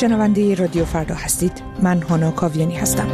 شنونده رادیو فردا هستید. من هانا کاویانی هستم.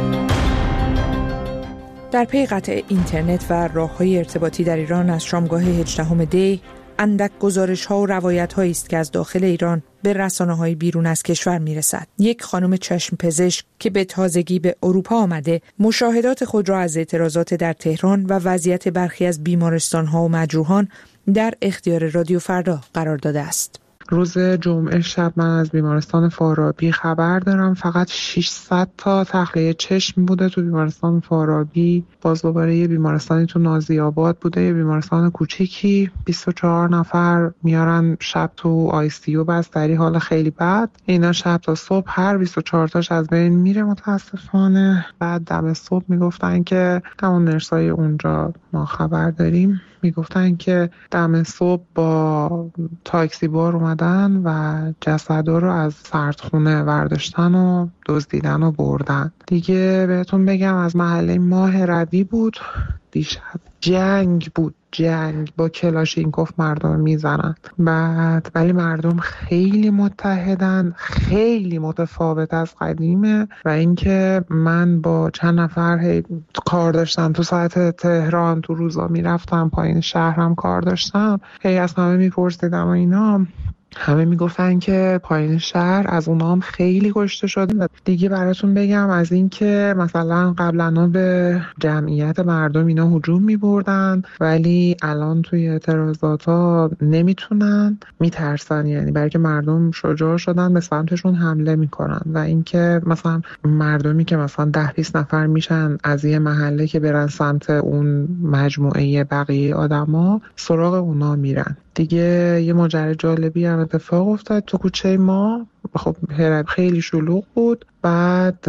در پی قطع اینترنت و راه‌های ارتباطی در ایران از شامگاه 18 دی، اندک گزارش‌ها و روایت‌هایی است که از داخل ایران به رسانه‌های بیرون از کشور می‌رسد. یک خانم چشم پزشک که به تازگی به اروپا آمده، مشاهدات خود را از اعتراضات در تهران و وضعیت برخی از بیمارستان‌ها و مجروحان در اختیار رادیو فردا قرار داده است. روز جمعه شب من از بیمارستان فارابی خبر دارم. فقط 600 تا تخلیه چشم بوده تو بیمارستان فارابی. باز دوباره یه بیمارستانی تو نازی آباد بوده، یه بیمارستان کوچیکی. 24 نفر میارن شب تو آی سی یو بستری، حال خیلی بد. اینا شب تا صبح هر 24 تاش از بین میره متاسفانه. بعد دم صبح میگفتن که همون نرسای اونجا ما خبر داریم، میگفتن که دم صبح با تاکسی بار اومدن و جسدا رو از سردخونه برداشتن و دزدیدن و بردن. دیگه بهتون بگم از محله ماه روی بود، دیشب جنگ بود، جنگ با کلاشینکوف مردم میزنن. بعد ولی مردم خیلی متحدن، خیلی متفاوت از قدیمه. و اینکه من با چند نفر کار داشتم تو ساعت تهران، تو روزا میرفتم پایین شهرم کار داشتم، از همه میپرسیدم و اینا، همه میگفتن که پایین شهر از اونا هم خیلی کشته شده. دیگه براتون بگم از این که مثلا قبلا به جمعیت مردم اینا هجوم میبردن، ولی الان توی اعتراضات ها نمیتونن، میترسن، یعنی برای که مردم شجاع شدن به سمتشون حمله میکنن. و اینکه مثلا مردمی که مثلا 10-20 نفر میشن از یه محله که برن سمت اون مجموعه بقیه آدما، سراغ اونا میرن. دیگه یه ماجرای جالبی هم اتفاق افتاد تو کوچه ما. خب خیلی شلوغ بود. بعد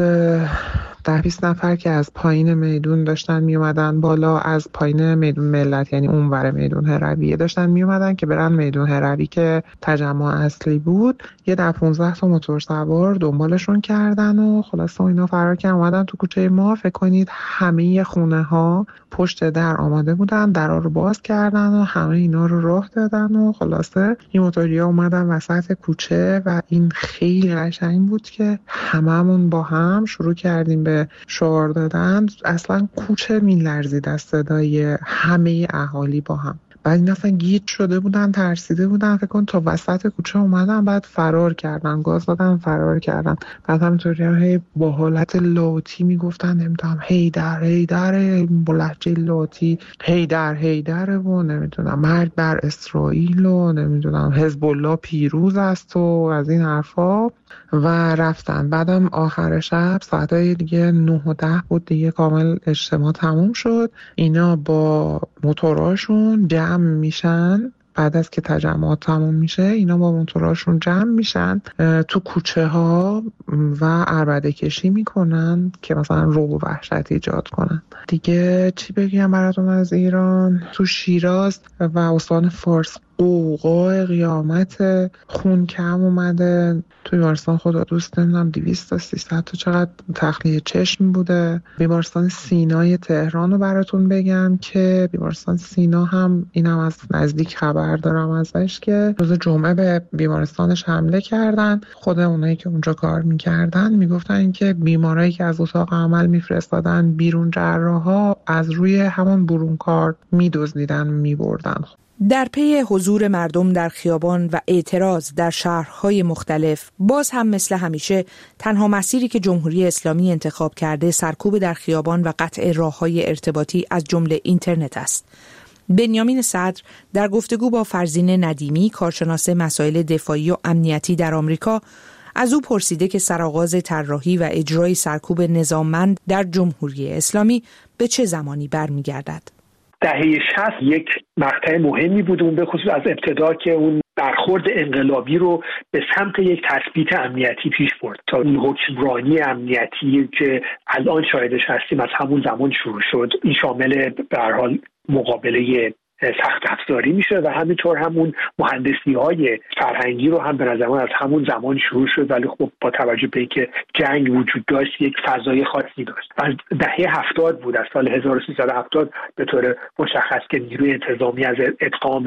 10-20 نفر که از پایین میدون داشتن می اومدن بالا، از پایین میدون ملت، یعنی اونور میدون هرویه، داشتن می اومدن که برن میدون هروی که تجمع اصلی بود. یه 15 تا موتور سوار دنبالشون کردن و خلاص اینا فرار کردن اومدن تو کوچه ما. فکر کنید همه خونه ها پشت در آماده بودن، درا رو باز کردن و همه اینا رو راه دادن و خلاصه این موتوریا اومدن وسط کوچه. و این خیلی قشنگ بود که هممون با هم شروع کردیم به شعار دادن. اصلا کوچه میلرزید از صدای همه اهالی با هم. بعد این اصلا گیج شده بودن، ترسیده بودن، فکر کن تا وسط کوچه اومدن، بعد فرار کردن، گاز دادن فرار کردن. بعد همینطوری هم با حالت لاتی میگفتن نمیدونم هیدر هیدر، با لهجه لاتی هیدر هیدر و نمیدونم مرگ بر اسرائیل و نمیدونم حزب الله پیروز است و از این حرفا. و رفتن. بعدم آخر شب ساعتای دیگه 9 و 10 بود دیگه، کامل اجتماع تموم شد. اینا با موتوراشون جمع میشن، بعد از که تجمعات تموم میشه اینا با موتوراشون جمع میشن تو کوچه ها و عربده کشی میکنن که مثلا رعب و وحشت ایجاد کنن. دیگه چی بگم براتون از ایران؟ تو شیراز و استان فارس قوقای قیامت، خون کم اومده. توی بیمارستان خدا دوست نمیدونم 200 تا 300 تا چقدر تخلیه چشم بوده. بیمارستان سینای تهران رو براتون بگم که بیمارستان سینا هم اینم از نزدیک خبر دارم ازش که روز جمعه به بیمارستانش حمله کردن. خود اونایی که اونجا کار میکردن میگفتن که بیمارایی که از اتاق عمل میفرستادن بیرون، جراحا از روی همون برون کار میدزدیدن میبردن. در پی حضور مردم در خیابان و اعتراض در شهرهای مختلف، باز هم مثل همیشه تنها مسیری که جمهوری اسلامی انتخاب کرده سرکوب در خیابان و قطع راههای ارتباطی از جمله اینترنت است. بنیامین صدر در گفتگو با فرزین ندیمی، کارشناس مسائل دفاعی و امنیتی در آمریکا، از او پرسیده که سرآغاز طراحی و اجرای سرکوب نظاممند در جمهوری اسلامی به چه زمانی برمیگردد. دهه 60 یک مقطع مهمی بود، اون به خصوص از ابتدا که اون برخورد انقلابی رو به سمت یک تثبیت امنیتی پیش برد تا این حکمرانی امنیتی که الان شاهدش هستیم از همون زمان شروع شد. این شامل به هر حال مقابله سخت افزاری میشه و همینطور همون مهندسی‌های فرهنگی رو هم به نظر من از همون زمان شروع شد، ولی خب با توجه به اینکه جنگ وجود داشت یک فضای خاصی داشت. از دهه 70 بود، از سال 1370 به طور مشخص که نیروی انتظامی از ادغام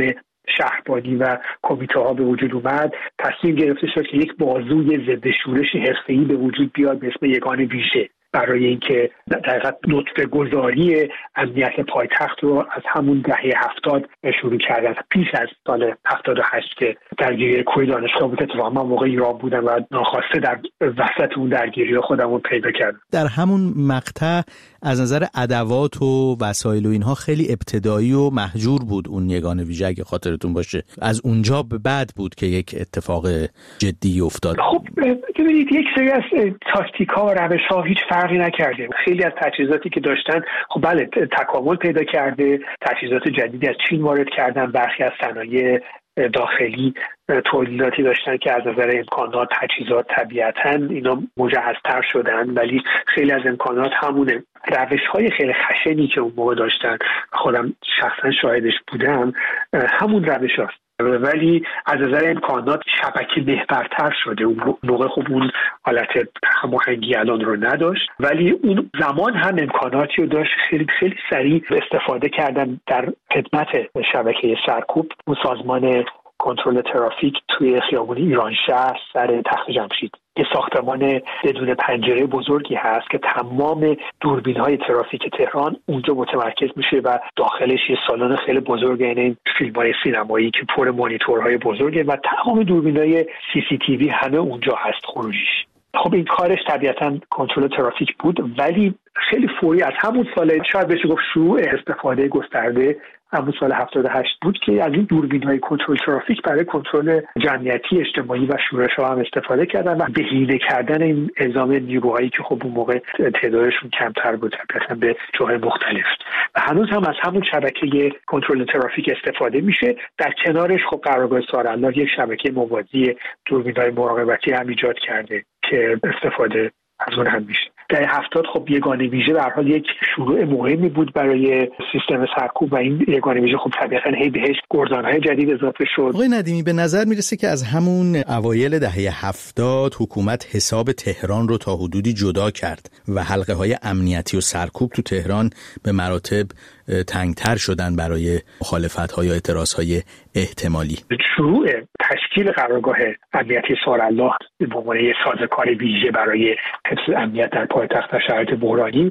شهربانی و کمیته ها به وجود اومد، تصمیم گرفته شد که یک بازوی ضد شورش حرفه‌ای به وجود بیاد به اسم یگان ویژه، برای اینکه در حقیقت نطفه گذاری امنیت پایتخت رو از همون دهه 70 شروع کردن، پیش از سال 78 که درگیری کوه دانشگاه بود. اتفاقا من موقع ایران بودم و ناخواسته در وسط اون درگیری خودم رو پیدا کردم. در همون مقطع از نظر ادوات و وسایل و اینها خیلی ابتدایی و محجور بود اون یگان ویژه، اگه خاطرتون باشه. از اونجا به بعد بود که یک اتفاق جدی افتاد. خب ببینید، یک سری از تاکتیک‌ها و روش‌ها هیچ فرقی نکرده. خیلی از تجهیزاتی که داشتن خب بله تکامل پیدا کرده، تجهیزات جدیدی از چین وارد کردن، برخی از صنایع داخلی تولیداتی داشتن که از نظر امکانات تجهیزات طبیعتاً اینا مجهزتر شدن، ولی خیلی از امکانات همونه. روش‌های خیلی خشنی که اون موقع داشتن، خودم شخصا شاهدش بودم، همون روش هاست، ولی از نظر امکانات شبکه محورتر شده. اون موقع خب اون حالت هماهنگی الان رو نداشت، ولی اون زمان هم امکاناتی رو داشت. خیلی خیلی سریع استفاده کردن در خدمت شبکه سرکوب. اون سازمان کنترل ترافیک توی خیابون ایرانشهر سر تخت جمشید یه ساختمان بدون پنجره بزرگی هست که تمام دوربین‌های ترافیک تهران اونجا متمرکز میشه و داخلش یه سالن خیلی بزرگ، این فیلم‌های سینمایی که پر مانیتورهای بزرگه و تمام دوربین‌های CCTV همه اونجا هست خروجیش. خب این کارش طبیعتاً کنترل ترافیک بود، ولی خیلی فوری از همون سال، شاید بشه گفت شروع استفاده گسترده همون سال 78 بود که از این دوربین‌های کنترل ترافیک برای کنترل جمعیتی اجتماعی و شورش‌ها هم استفاده کردن و بهینه کردن این اعزام نیروهایی که خب اون موقع تعدادشون کمتر بود طبعاً به جاهای مختلف. و هنوز هم از همون شبکه کنترل ترافیک استفاده میشه. در کنارش خب قرارگاه سارالله یک شبکه موازی دوربین‌های مراقبتی هم ایجاد کرده که استفاده از اون هم میشه. در 70 خب یگان ویژه به هر حال یک شروع مهمی بود برای سیستم سرکوب و این یگان ویژه خب طبیعتاً هی بهش گردان‌های جدید اضافه شد. آقای ندیمی، به نظر میرسه که از همون اوایل دهه 70 حکومت حساب تهران رو تا حدودی جدا کرد و حلقه‌های امنیتی و سرکوب تو تهران به مراتب تنگتر شدن برای مخالفت‌ها یا اعتراضهای احتمالی. شروع تشکیل قرارگاه امنیتی سارالله به عنوان یک سازوکار ویژه برای حفظ امنیت در پایتخت در شرایط بحرانی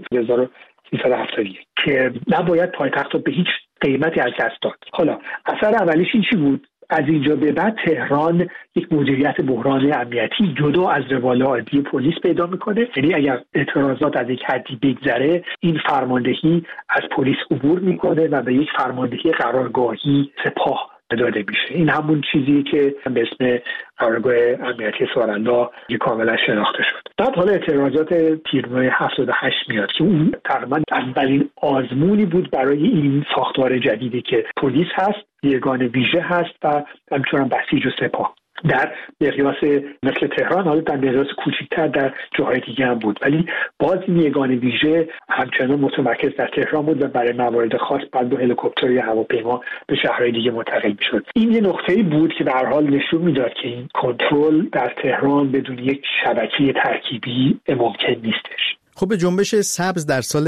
1371 که نباید پایتخت رو به هیچ قیمتی از دست داد. حالا اثر اولیش این چی بود؟ از اینجا به بعد تهران یک مدیریت بحران امنیتی جدا از روال عادی پلیس پیدا میکنه. یعنی اگر اعتراضات از یک حدی بگذره، این فرماندهی از پلیس عبور میکنه و به یک فرماندهی قرارگاهی سپاه داده میشه. این همون چیزی که به اسم قرارگاه امنیتی سارالله کاملا شناخته شد. بعد حالا اعتراضات تیرماه 78 میاد که اون تقریبا اولین آزمونی بود برای این ساختار جدیدی که پلیس هست، یگان ویژه هست و همچنان بسیج و سپاه. در مقیاس مثل تهران، حالا در مقیاس کوچکتر در جاهای دیگه هم بود، ولی باز این یگان ویژه همچنان متمرکز در تهران بود و برای موارد خاص بعد با هلیکوپتر یا هواپیما به شهرهای دیگه منتقل می‌شد. این یه نقطه‌ای بود که به هر حال نشون میداد که این کنترل در تهران بدون یک شبکه ترکیبی ممکن نیستش. خب به جنبش سبز در سال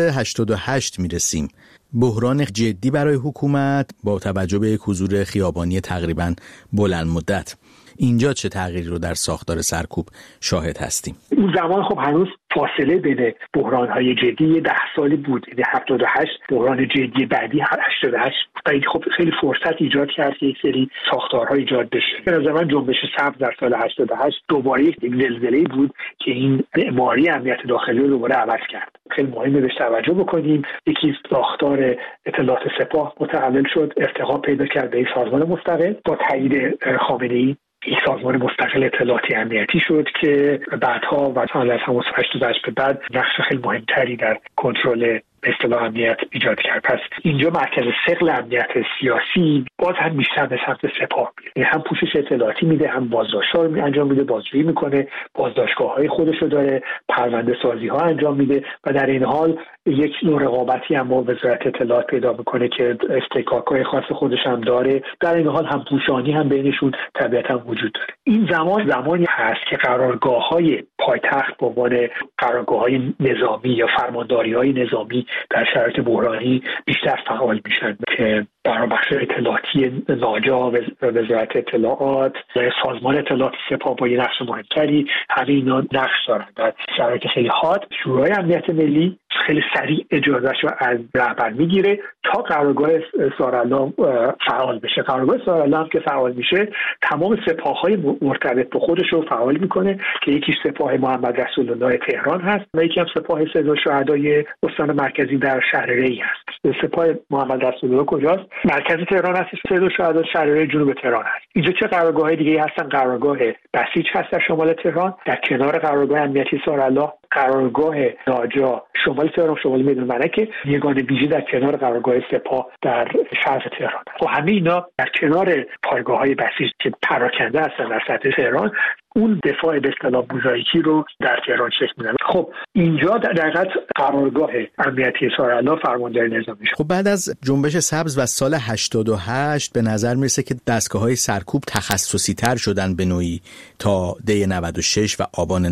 88 میرسیم. بحران جدی برای حکومت با توجه به یک حضور خیابانی تقریباً بلند مدت. اینجا چه تغییری رو در ساختار سرکوب شاهد هستیم؟ اون زمان خب هنوز فاصله بین بحران‌های جدی 10 سالی بود. 78 بحران جدی بعدی 88 خب خیلی فرصت ایجاد کرد که یک سری ساختارها ایجاد بشه. به نظر من جنبش سبز در سال 88 دوباره یک زلزله‌ای بود که این معماری امنیت داخلی رو دوباره عوض کرد. خیلی مهمه بهش توجه بکنیم. یکی ساختار اطلاعات سپاه متحول شد، ارتقا پیدا کرد به یک سازمان مستقل با تایید خامنه‌ای. یک سازمان مستقل اطلاعاتی امنیتی شد که بعدها و سال 88 به بعد نقش خیلی مهمتری در کنترل به اصطلاح امنیت ایجاد کرد. پس اینجا مرکز ثقل امنیت سیاسی باز هم بیشتر به سمت سپاه میره، یعنی هم پوشش اطلاعاتی میده، هم بازداشت‌ها رو انجام میده، بازجویی میکنه، بازداشتگاه‌های خودش رو داره، پرونده سازی‌ها انجام میده و در این حال یک نوع رقابتی هم با وزارت اطلاعات پیدا میکنه که استحقاق‌های خاص خودش هم داره. در این حال هم پوشانی هم بینشون طبیعتاً وجود داره. این زمانی هست که قرارگاه‌های پایتخت به عنوان قرارگاه‌های نظامی یا فرمانداری‌های نظامی در شرایط بحرانی بیشتر فعال میشن. که برای بخش اطلاعاتی ناجا و وزارت اطلاعات و سازمان اطلاعات سپاه با یه نقش مهمتری، همه اینا نقش دارن. در شرایط خیلی حاد شورای امنیت ملی خیلی سریع اجازهش رو از رهبر میگیره تا قرارگاه سارالله فعال بشه. قرارگاه سارالله هم که فعال میشه تمام سپاه‌های مرتبط به خودش رو فعال میکنه که یکیش سپاه محمد رسول الله تهران هست و یکی هم سپاه سید الشهدای استان مرکزی در شهر ری هست. سپاه محمد رسول الله کجاست؟ مرکز تهران هست. سید الشهدای شهر ری جنوب تهران هست. اینجا چه قرارگاه‌های دیگه هستن؟ قرارگاه بسیج هست در شمال تهران، در کنار قرارگاه امنیتی سارالله، قرارگاه ناجا شمال تهران، شمال میدان ملکه، یگان ویژه در کنار قرارگاه سپاه در شرق تهران. خب همه اینا در کنار پایگاه‌های بسیج که پراکنده هستن در سطح تهران، اون دفاع به اصطلاح موزاییکی رو در تهران شکل میدن. خب اینجا در حقیقت قرارگاه امنیتی سارالله فرمانداری نظامی شد. خب بعد از جنبش سبز و سال 88 به نظر میرسه که دستگاه‌های سرکوب تخصصی تر شدن به نوعی تا دی 96 و آبان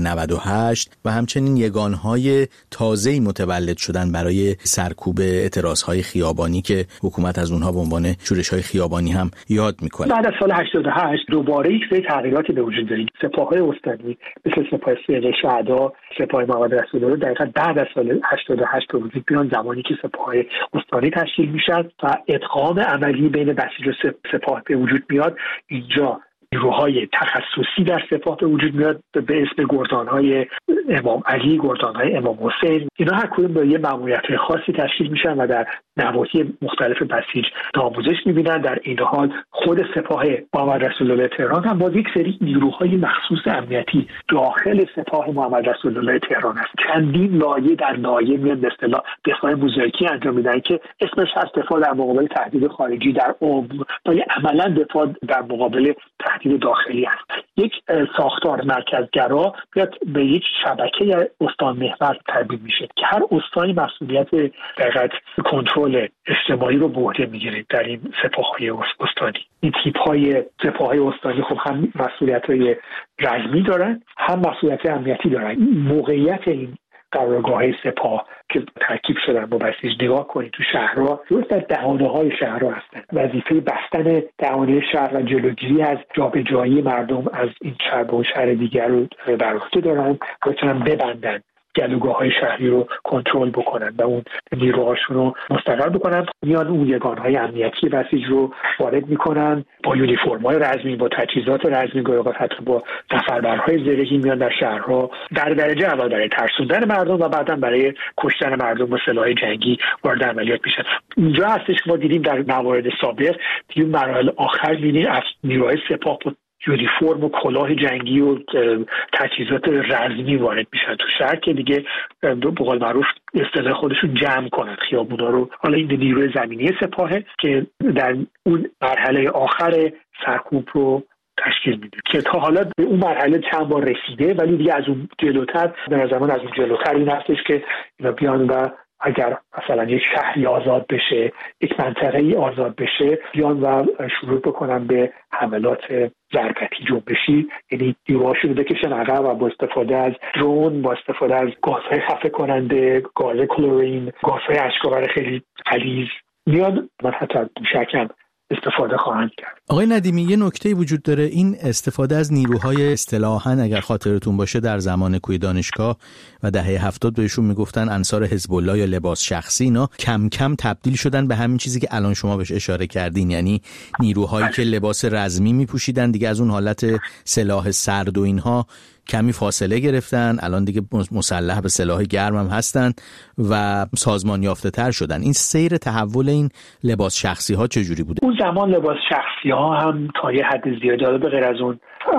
98 و همچنین یگانهای تازه‌ای متولد شدن برای سرکوب اعتراضهای خیابانی که حکومت از اونها به عنوان شورش‌های خیابانی هم یاد میکنه. بعد از سال 88 دوباره یک سری تغییراتی به وجود اومد. سپاه‌های استانی مثل سپاه سید الشهدا، سپاه محمد رسول الله دقیقاً بعد از سال 88 به وجود میان، زمانی که سپاه‌های استانی تشکیل میشن و ادغام عملی بین بسیج و سپاه به وجود میاد. اینجا نیروهای تخصصی در سپاه به وجود میاد به اسم گردان‌های امام علی، گردان‌های امام حسین. اینا هر کدوم به یه ماموریت خاصی تشکیل میشن و در نواحی مختلف بسیج آموزش میبینن. در این حال خود سپاه محمد رسول الله تهران هم با یک سری نیروهای مخصوص امنیتی داخل سپاه محمد رسول الله تهران است. چندین لایه در لایه میاد به اصطلاح دفاع موزاییکی انجام میدن که اسمش هست دفاع در مقابل تهدید خارجی، در ولی عملا دفاع در مقابل تهدید داخلی است. یک ساختار مرکزگرا بیاد به یک شبکه استان محور تبدیل میشه که هر استانی مسئولیت دقیقاً کنترل اجتماعی رو به عهده میگیره. در این سپاه‌های استانی این تیپ‌های سپاه‌های استانی خب هم مسئولیت‌های رزمی دارن هم مسئولیت امنیتی دارن. موقعیت این قرارگاه‌های سپاه که ترکیب شدن با بسیج نگاه کنید تو شهرها، درست در دهانه‌های شهرها هستن. وظیفه بستن دهانه شهر و جلوگیری از جابجایی مردم از این شهر به اون شهر دیگر رو بر عهده دارن، بتونن ببندن گلوگاه‌های شهری رو کنترل بکنن و اون نیروهاشون رو مستقر بکنن. میان اون یگانهای امنیتی بسیج رو وارد میکنن با یونیفرم‌های رزمی، با تجهیزات رزمی، گاهی حتی با نفربرهای زرهی میان در شهرها در درجه اول برای ترسوندن مردم و بعداً برای کشتن مردم با سلاح جنگی وارد عملیات میشن. اینجا هستش که ما دیدیم در موارد سابق دیدیم مراحل آخر می‌بینیم از نیروهای سپاه یونیفرم و کلاه جنگی و تجهیزات رزمی وارد میشن تو شهر که دیگه به قول معروف اصطلاح خودشون جمع کنن خیابونا رو. حالا این نیروی زمینی سپاهه که در اون مرحله آخر سرکوب رو تشکیل میده که تا حالا به اون مرحله چند بار رسیده، ولی دیگه از اون جلوتر در زمان از اون جلوتر این هستش که اینا بیان و اگر مثلا یک شهری آزاد بشه، یک منطقه‌ای آزاد بشه، بیان و شروع بکنن به حملات ضربتی جنبشی، یعنی نیروهاشون رو بکشن عقب و با استفاده از درون، با استفاده از گازهای خفه کننده، گاز کلورین، گازهای اشک‌آور خیلی غلیظ میاد و حتی شکم استفاده خواهند کرد. آقای ندیمی، یه نکته وجود داره، این استفاده از نیروهای اصطلاحاً اگر خاطرتون باشه در زمان کوی دانشگاه و دهه 70 بهشون میگفتن انصار حزب الله یا لباس شخصی، اینا کم کم تبدیل شدن به همین چیزی که الان شما بهش اشاره کردین، یعنی نیروهایی که لباس رزمی میپوشیدن دیگه از اون حالت سلاح سرد و اینها کمی فاصله گرفتن، الان دیگه مسلح به سلاح گرم هم هستن و سازمان یافته تر شدن. این سیر تحول این لباس شخصی ها چجوری بوده؟ اون زمان لباس شخصی ها هم تا یه حد زیادی به غیر از اون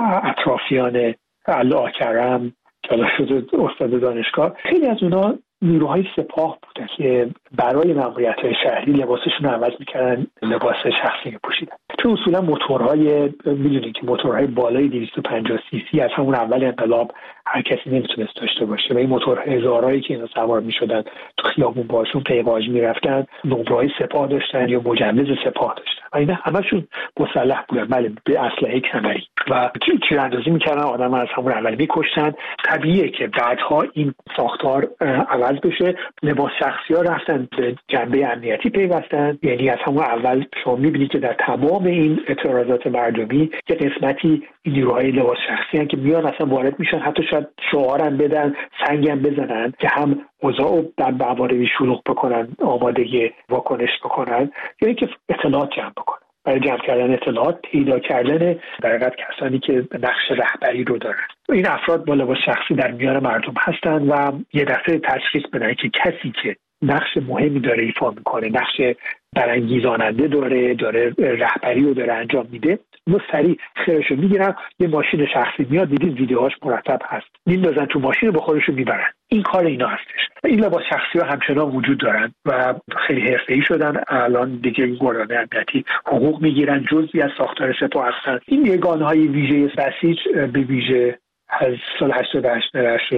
اطرافیان الله کرم که شده استاد دانشگاه، خیلی از اونا نیروهای سپاه بودن که برای ماموریت‌های شهری لباسشون رو عوض می‌کردن، لباس شخصی می‌پوشیدن. چون اصولا موتورهای می‌دونید که موتورهای بالای 250 سی سی از همون اول انقلاب هر کسی نمیتونست داشته باشه و این موتور هزارایی که اینا سوار می‌شدن تو خیابون باشون پیواژ می‌رفتن، نمره‌های سپاه داشتن یا مجوز سپاه داشتن. اینا همشون مسلح بودن، بله، به اسلحه کمری و تیراندازی میکردن، آدم از همون اول میکشتن. طبیعیه که بعدها این ساختار عوض بشه. لباس شخصی ها رفتن به جنبه امنیتی پیوستن، یعنی از همون اول شما میبینید که در تمام این اعتراضات مردمی که قسمتی این نیروهای لباس شخصی هستن که میان اصلا وارد میشن، حتی شاید شعارم بدن، سنگم بزنن که هم اوضاع رو در موارد شلوغ بکنن، آماده واکنش بکنن، یا اینکه اطلاعات جمع بکنن. برای جمع کردن اطلاعات، پیدا کردن در حقیقت کسانی که نقش رهبری رو دارن. این افراد با لباس شخصی در میان مردم هستن و یه دفعه تشخیص بدن که کسی که نقش مهمی داره ایفا میکنه، نقش برانگیزاننده داره رهبری رو داره انجام میده، اونو سریع خیرشو میگیرن، یه ماشین شخصی میاد، دیدید ویدیوهاش مرتب هست، میندازن تو ماشین با خودشون میبرن. این کار اینا هستش. این لباس شخصی ها همچنان وجود دارن و خیلی حرفه‌ای شدن. الان دیگه گردان امنیتی حقوق میگیرن، جزئی از ساختار سپاه هستن. این یگانهای ویژه بسیج به ویژه از سال 88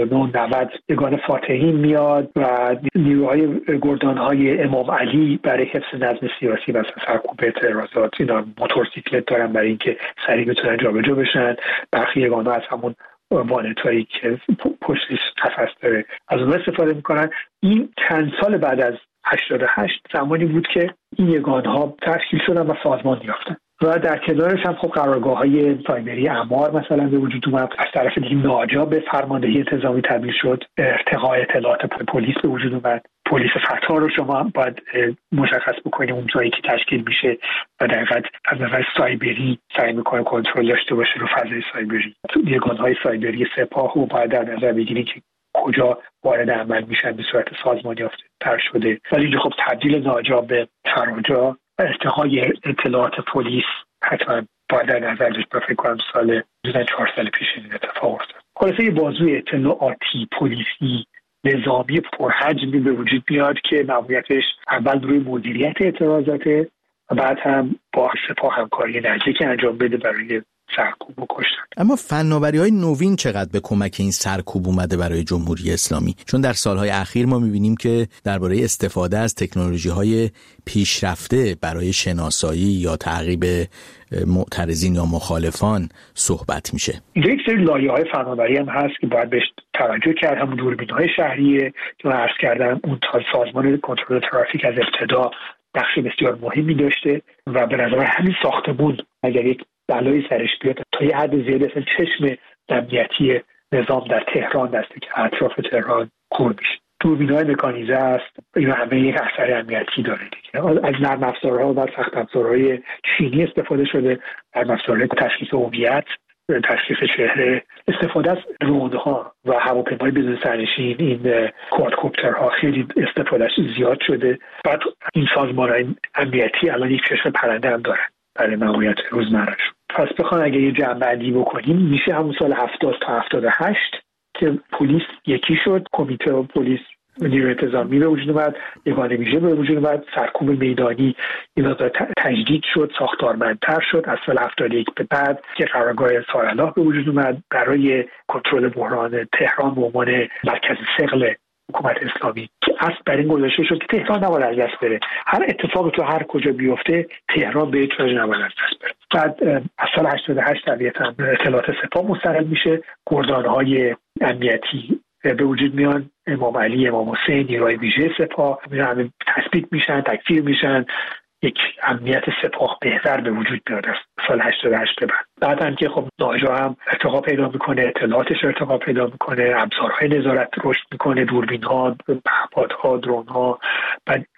90 یگان فاتحین میاد و نیروهای گردانهای امام علی برای حفظ نظم سیاسی و سرکوب اعتراضات، اینا موتورسیکلت دارن برای اینکه سریع بتونن جابجا بشن. برخی یگانها از همون وانتایی که پشتش قفس داره از اون استفاده میکنن. این چند سال بعد از 88 زمانی بود که این یگانها تشکیل شدن و سازمان یافتن و در کنارش هم خب قرارگاه‌های سایبری اعمار مثلا به وجود اومد. از طرف دیگه ناجا به فرماندهی انتظامی تبدیل شد، ارتقاء اطلاعات پلیس به وجود اومد. پلیس فتا رو شما باید مشخص بکنید اون جایی که تشکیل میشه و در حقیقت از نظر سایبری سعی میکنه کنترل داشته باشه رو فضای سایبری. یگان‌های سایبری سپاه رو باید در نظر بگیرید که کجا وارد عمل میشن به صورت سازمان یافته تر شده. ولی اینجا خب تبدیل ناجا به فراجا، ارتقای اطلاعات پلیس حتما باید در نظر داشت. فکر کنم سال 4 سال پیش این اتفاق افتاد. خلاصه یه بازوی اطلاعاتی پلیسی نظامی پرحجمی به وجود میاد که ماموریتش اول روی مدیریت اعتراضاته و بعد هم با سپاه همکاری نزدیک انجام بده برای سرکوب و کشتن. اما فناوری‌های نوین چقدر به کمک این سرکوب اومده برای جمهوری اسلامی؟ چون در سالهای اخیر ما می‌بینیم که درباره استفاده از تکنولوژی‌های پیشرفته برای شناسایی یا تعقیب معترضین یا مخالفان صحبت میشه. یک سری لایه‌های فناوری هم هست که باید بهش توجه کرد. همون دوربین‌های شهریه که من عرض کردم، اون سازمان کنترل ترافیک از ابتدا نقش بسیار مهمی داشته و به نظر همین ساختمون اگر یک بلایی سرش بیاد تا یه حد زیادی اصلا چشم امنیتی نظام در تهران دسته که اطراف تهران کور میشه. دوربین‌های مکانیزه است، اینا همه یک اثر امنیتی داره دیگه. از نرم افزارها و سخت افزارهای چینی استفاده شده، نرم افزارهای تشخیص هویت، تشخیص چهره، استفاده از درون‌ها و هواپیمای بدون سرنشین، این کوادکوپترها خیلی استفادهش زیاد شده. بعد این سازمان‌های امنیتی الان یک چشم پرنده هم دارن برای ماموریت روزمره‌شون. پس بخوام اگه یه جمع‌بندی بکنیم میشه همون سال 70 تا 78 که پلیس یکی شد، کمیته پلیس نیروی انتظامی به وجود اومد، یگانه ویژه به وجود اومد، سرکوب میدانی این تجدید شد، ساختارمندتر شد. از سال 71 به بعد که قرارگاه سارالله به وجود اومد برای کنترل بحران تهران به عنوان مرکز ثقل حکومت اسلامی که اصل بر این گذاشته شد که تهران نباید از دست بره. هر اتفاقی تو هر کجا بیفته تهران به هیچ وجه نباید از دست بره. بعد از سال 88 طبیعتاً اطلاعات سپاه مستقل میشه، گردان‌های امنیتی به وجود میان، امام علی، امام حسین، نیروهای ویژه سپاه همه تثبیت میشن، تکثیر میشن، یک امنیت سپاه بهتر به وجود میاد از سال 88 به بعد هم که خب ناجا هم ارتقا پیدا میکنه، اطلاعاتش ارتقا پیدا میکنه، ابزارهای نظارت رشد میکنه، دوربین‌ها، پهپادها، درون‌ها، بعد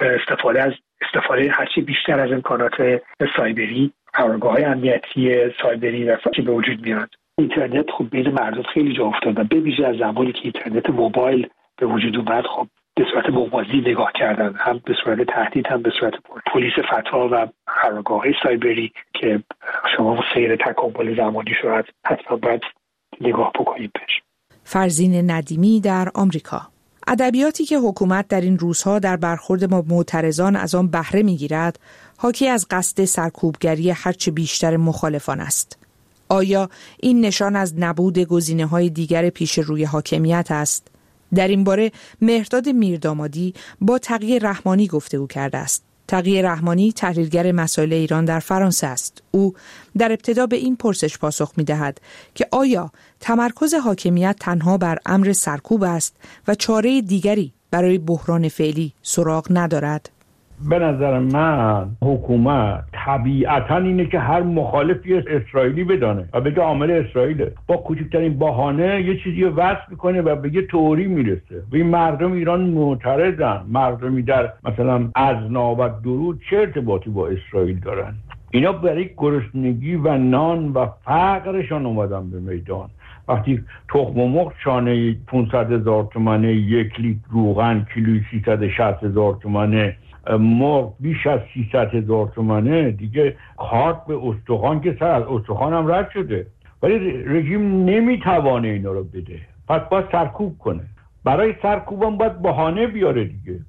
استفاده هرچی بیشتر از امکانات سایبری، قرارگاه‌های امنیتی سایبری و که به وجود میاد. اینترنت خب بین مردم خیلی جا افتاد و به ویژه از زمانی که اینترنت موبایل به وجود اومد خب به صورت موازی نگاه کردن، هم به صورت تهدید هم به صورت پلیس فتا و قرارگاه‌های سایبری که شما سیر تکامل زمانی شد حتما باید نگاه بکنید بهش. فرزین ندیمی در آمریکا. ادبیاتی که حکومت در این روزها در برخورد با معترضان از آن بهره می‌گیرد، حاکی از قصد سرکوبگری هرچه بیشتر مخالفان است. آیا این نشان از نبود گزینه‌های دیگر پیش روی حاکمیت است؟ در این باره مهرداد میردامادی با تقی رحمانی گفتگو کرده است. تقی رحمانی تحلیلگر مسائل ایران در فرانسه است. او در ابتدا به این پرسش پاسخ می‌دهد که آیا تمرکز حاکمیت تنها بر امر سرکوب است و چاره دیگری برای بحران فعلی سراغ ندارد؟ به نظر من حکومت طبیعتاً اینه که هر مخالفی اسرائیلی بدانه و بگه عامل اسرائیله، با کوچکترین بهانه یه چیزی رو وصف میکنه و به یه تئوری میرسه. و این مردم ایران معترضن. مردمی در مثلا ازنا و درود چه ارتباطی با اسرائیل دارن؟ اینا برای گرسنگی و نان و فقرشان اومدن به میدان. وقتی تخم مرغ شانه 500,000 تومانه، 1 لیتر روغن کیلویی 360,000 تومانه، مرغ بیش از 300,000 تومانه، دیگه کارت به استخوان که سر از استخوان هم رد شده، ولی رژیم نمیتوانه اینا رو بده. پس باید سرکوب کنه. برای سرکوب هم باید بهانه بیاره دیگه.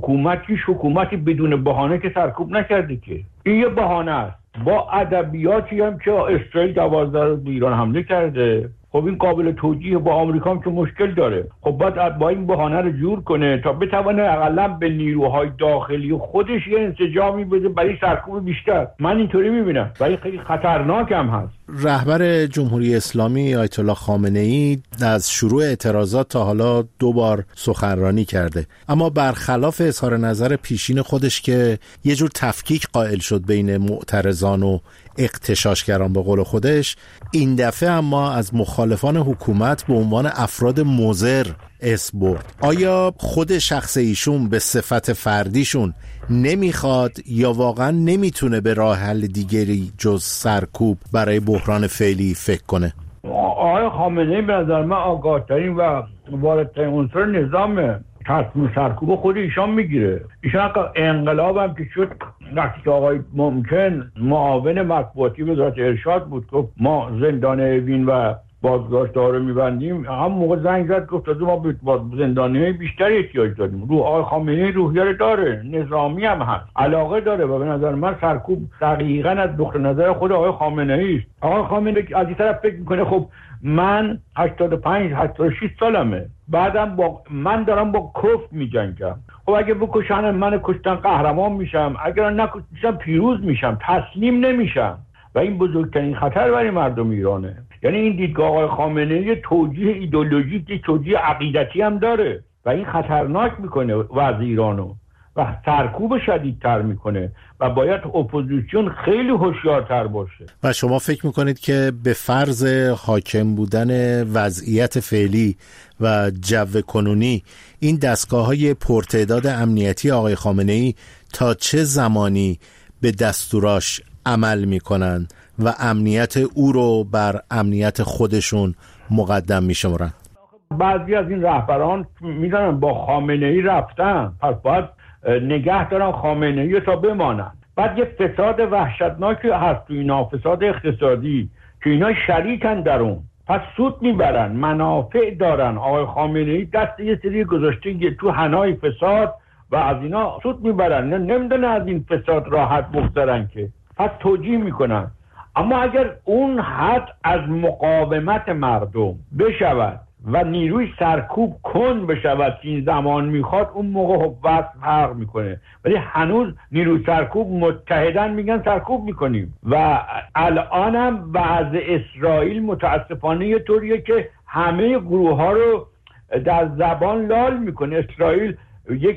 حکومتی بدون بهانه که سرکوب نکرده که. این یه بهانه است. با ادبیاتی هم که اسرائیل 12 روز به ایران حمله کرده، خب این قابل توجیه. با آمریکا هم که مشکل داره، خب باید با این بهانه رو جور کنه تا بتونه اقلا به نیروهای داخلی خودش یه انسجامی بده برای سرکوب بیشتر. من اینطوری میبینم، ولی خیلی خطرناک هم هست. رهبر جمهوری اسلامی آیت الله خامنه ای از شروع اعتراضات تا حالا 2 بار سخنرانی کرده، اما برخلاف اظهار نظر پیشین خودش که یه جور تفکیک قائل شد بین معترضان و اغتشاشگران به قول خودش، این دفعه اما از مخالفان حکومت به عنوان افراد مضر اسم برد. آیا خود شخص ایشون به صفت فردیشون نمیخواد یا واقعا نمیتونه به راه حل دیگری جز سرکوب برای بحران فعلی فکر کنه؟ آقای خامنه‌ای به نظر من آگاه‌ترین و واردترین عنصر نظامه. تصمیم سرکوب خود ایشان میگیره. ایشان انقلاب هم که شد، وقتی که آقای ممکن معاون مطبوعاتی وزارت ارشاد بود، گفت ما زندان اوین و بازداشت‌ها رو می‌بندیم، هم موقع زنگ زد گفت ما به زندانی‌های بیشتری احتیاج داریم. آقای خامنه‌ای روحیه داره، نظامی هم هست، علاقه داره و به نظر من سرکوب دقیقاً از نقطه نظر خود آقای خامنه‌ای است. آقای خامنه‌ای از این طرف فکر می‌کنه خب من 85-86 سالمه، بعدم من دارم با کفر می‌جنگم. خب اگه بکشن من کشتن قهرمان میشم، اگر نکشتن پیروز میشم، تسلیم نمیشم و این بزرگترین خطر برای مردم ایرانه. یعنی این دیدگاه آقای خامنه‌ای توجیه ایدئولوژیک، توجیه عقیدتی هم داره و این خطرناک میکنه وضع ایرانو و سرکوب شدیدتر میکنه و باید اپوزیسیون خیلی هوشیارتر باشه. و شما فکر میکنید که به فرض حاکم بودن وضعیت فعلی و جو کنونی این دستگاه‌های پرتعداد امنیتی آقای خامنه‌ای تا چه زمانی به دستوراش عمل میکنن و امنیت او رو بر امنیت خودشون مقدم میشمارن؟ بعضی از این رهبران میدونن با خامنه‌ای رفتن، پس باید نگه دارن خامنه‌ای تا بمانن. بعد یه فساد وحشتناکی هست تو اینا، فساد اقتصادی که اینا شریکن در اون، پس سود میبرن، منافع دارن. آقای خامنه‌ای دست یه سری گذاشته تو حنای فساد و از اینا سود میبرن، نمیدونن از این فساد راحت بگذرن که، پس توجیه میکنن. اما اگر اون حد از مقاومت مردم بشود و نیروی سرکوب کن بشود که این زمان میخواد، اون موقع وضع فرق میکنه. ولی هنوز نیروی سرکوب متحدن میگن سرکوب میکنیم و الان هم وضع اسرائیل متاسفانه یه طوریه که همه گروه ها رو در زبان لال میکنه. اسرائیل یک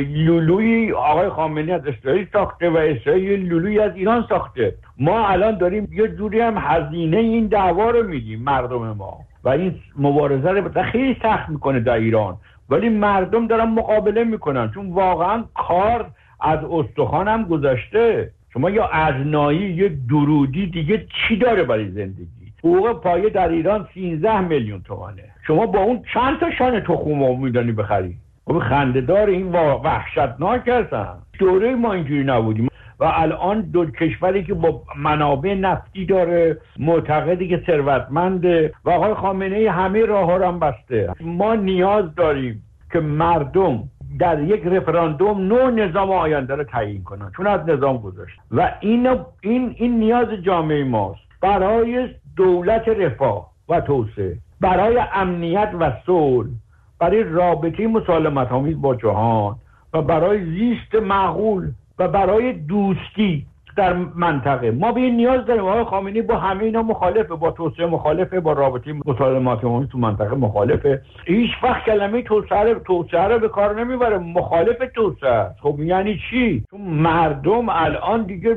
لولوی آقای خامنه‌ای از اسرائیل ساخته و اسرائیل لولوی از ایران ساخته. ما الان داریم یه جوری هم هزینه این دعوا رو میدیم مردم ما و این مبارزه رو خیلی سخت میکنه در ایران، ولی مردم دارن مقابله میکنن چون واقعا کار از استخوان هم گذشته. شما یا ازنایی یا درودی دیگه چی داره برای زندگی؟ حقوق پایه در ایران 13 میلیون تومانه، شما با اون چند تا شانه تخم میدونی بخری؟ خب خنده‌دار، این وحشتناک هستن. دوره ما اینجوری نبودیم و الان دو کشوری که با منابع نفتی داره، معتقدی که ثروتمنده و آقای خامنه‌ای همه راه‌ها رو هم بسته. ما نیاز داریم که مردم در یک رفراندوم نوع نظام آینده رو تعیین کنن، چون از نظام گذاشت و این نیاز جامعه ماست برای دولت رفاه و توسعه، برای امنیت و صلح، برای رابطه مسالمت‌آمیز با جهان و برای زیست معقول و برای دوستی در منطقه. ما به این نیاز داریم. آقای خامنه‌ای با همه اینا مخالفه، با توسعه مخالفه، با رابطه مسالمات عمومی تو منطقه مخالفه. هیچ وقت کلمه توسعه رو به کار نمیبره، مخالف توسعه. خب یعنی چی؟ چون مردم الان دیگه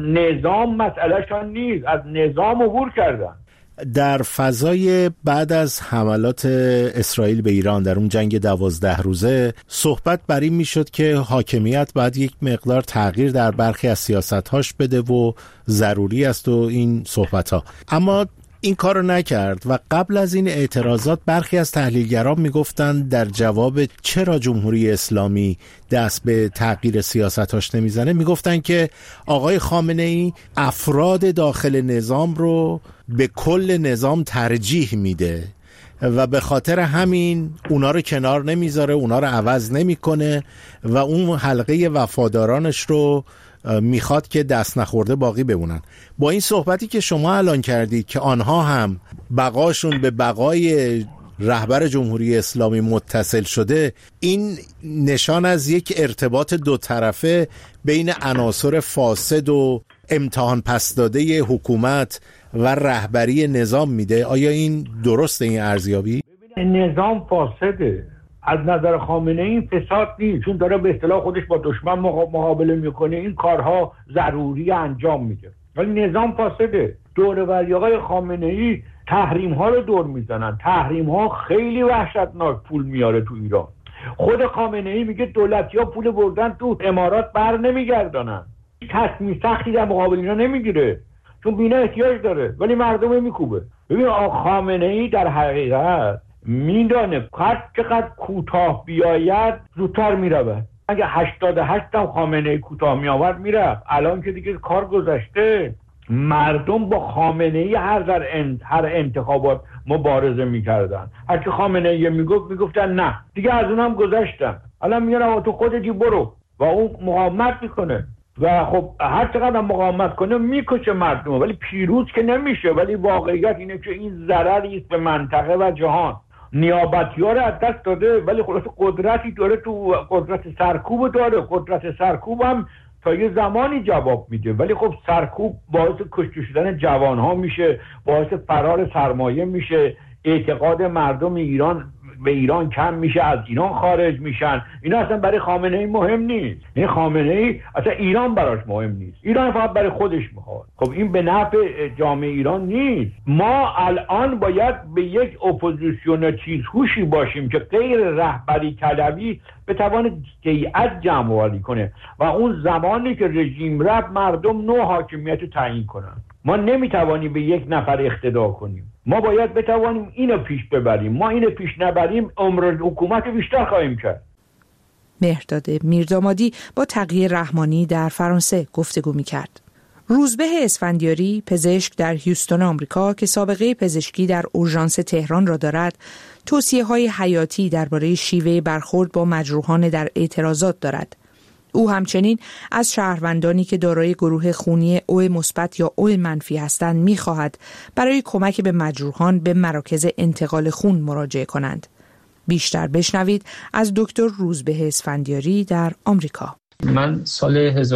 نظام مسئلهشان نیست، از نظام عبور کردن. در فضای بعد از حملات اسرائیل به ایران در اون جنگ 12 روزه صحبت بر این میشد که حاکمیت باید یک مقدار تغییر در برخی از سیاست‌هاش بده و ضروری است و این صحبت‌ها، اما این کارو نکرد و قبل از این اعتراضات برخی از تحلیلگران میگفتند در جواب چرا جمهوری اسلامی دست به تغییر سیاستاش نمیزنه، میگفتند که آقای خامنه‌ای افراد داخل نظام رو به کل نظام ترجیح میده و به خاطر همین اونا رو کنار نمیذاره، اونا رو عوض نمیکنه و اون حلقه وفادارانش رو میخواد که دست نخورده باقی بمونن. با این صحبتی که شما الان کردید که آنها هم بقاشون به بقای رهبر جمهوری اسلامی متصل شده، این نشان از یک ارتباط دو طرفه بین عناصر فاسد و امتحان پس داده حکومت و رهبری نظام میده. آیا این درسته این ارزیابی؟ نظام فاسده. از نظر خامنه‌ای این فساد نیست، چون داره به اصطلاح خودش با دشمن مقابله میکنه، این کارها ضروری انجام میده، ولی نظام فاسده. دوروری آقای خامنه‌ای تحریم ها رو دور میزنن. تحریم ها خیلی وحشتناک پول میاره تو ایران. خود خامنه‌ای میگه دولتی‌ها پول بردن تو امارات بر نمیگردانن، تصمیم سختی در مقابل اینا نمیگیره چون بینا احتیاج داره، ولی مردم میکوبه. ببین خامنه‌ای در حقیقت میدانه هر چقدر کوتاه بیاید زودتر میرود. اگه 88 هم خامنه‌ای کوتاه میآورد میرفت. الان که دیگه کار گذشته. مردم با خامنه‌ای هر انتخابات مبارزه میکردن. هر که خامنه‌ای میگفتن نه دیگه، از اونم گذشتن. الان میگن تو خودت برو و اون مقاومت میکنه و خب هر چقدر مقاومت کنه میکشه مردم، ولی پیروز که نمیشه. ولی واقعیت اینه که این ضرری است به منطقه و جهان. نیابتی‌ها رو از دست داده، ولی خلاص قدرتی داره، تو قدرت سرکوب داره. قدرت سرکوب هم تا یه زمانی جواب میده، ولی خب سرکوب باعث کشته شدن جوانها میشه، باعث فرار سرمایه میشه، اعتقاد مردم به ایران کم میشه، از ایران خارج میشن. اینا اصلا برای خامنه‌ای مهم نیست. این خامنه‌ای اصلا ایران براش مهم نیست، ایران فقط برای خودش میخواد. خب این به نفع جامعه ایران نیست. ما الان باید به یک اپوزیسیون تیزهوشی باشیم که غیر رهبری طلبی بتوانه جیعت جمع‌آوری کنه و اون زمانی که رژیم رفت مردم نوع حاکمیت رو تعیین کنن. ما نمیتوانیم به یک نفر اقتدا کنیم. ما باید بتوانیم اینو پیش ببریم. ما اینو پیش نبریم عمر حکومت بیشتر خواهیم کرد. مهرداد میردامادی با تقی رحمانی در فرانسه گفتگو می‌کرد. روزبه اسفندیاری، پزشک در هیوستون آمریکا که سابقه پزشکی در اورژانس تهران را دارد، توصیه‌های حیاتی درباره شیوه برخورد با مجروحان در اعتراضات دارد. او همچنین از شهروندانی که دارای گروه خونی او مثبت یا او منفی هستند می‌خواهد برای کمک به مجروحان به مراکز انتقال خون مراجعه کنند. بیشتر بشنوید از دکتر روزبه اسفندیاری در آمریکا. من سال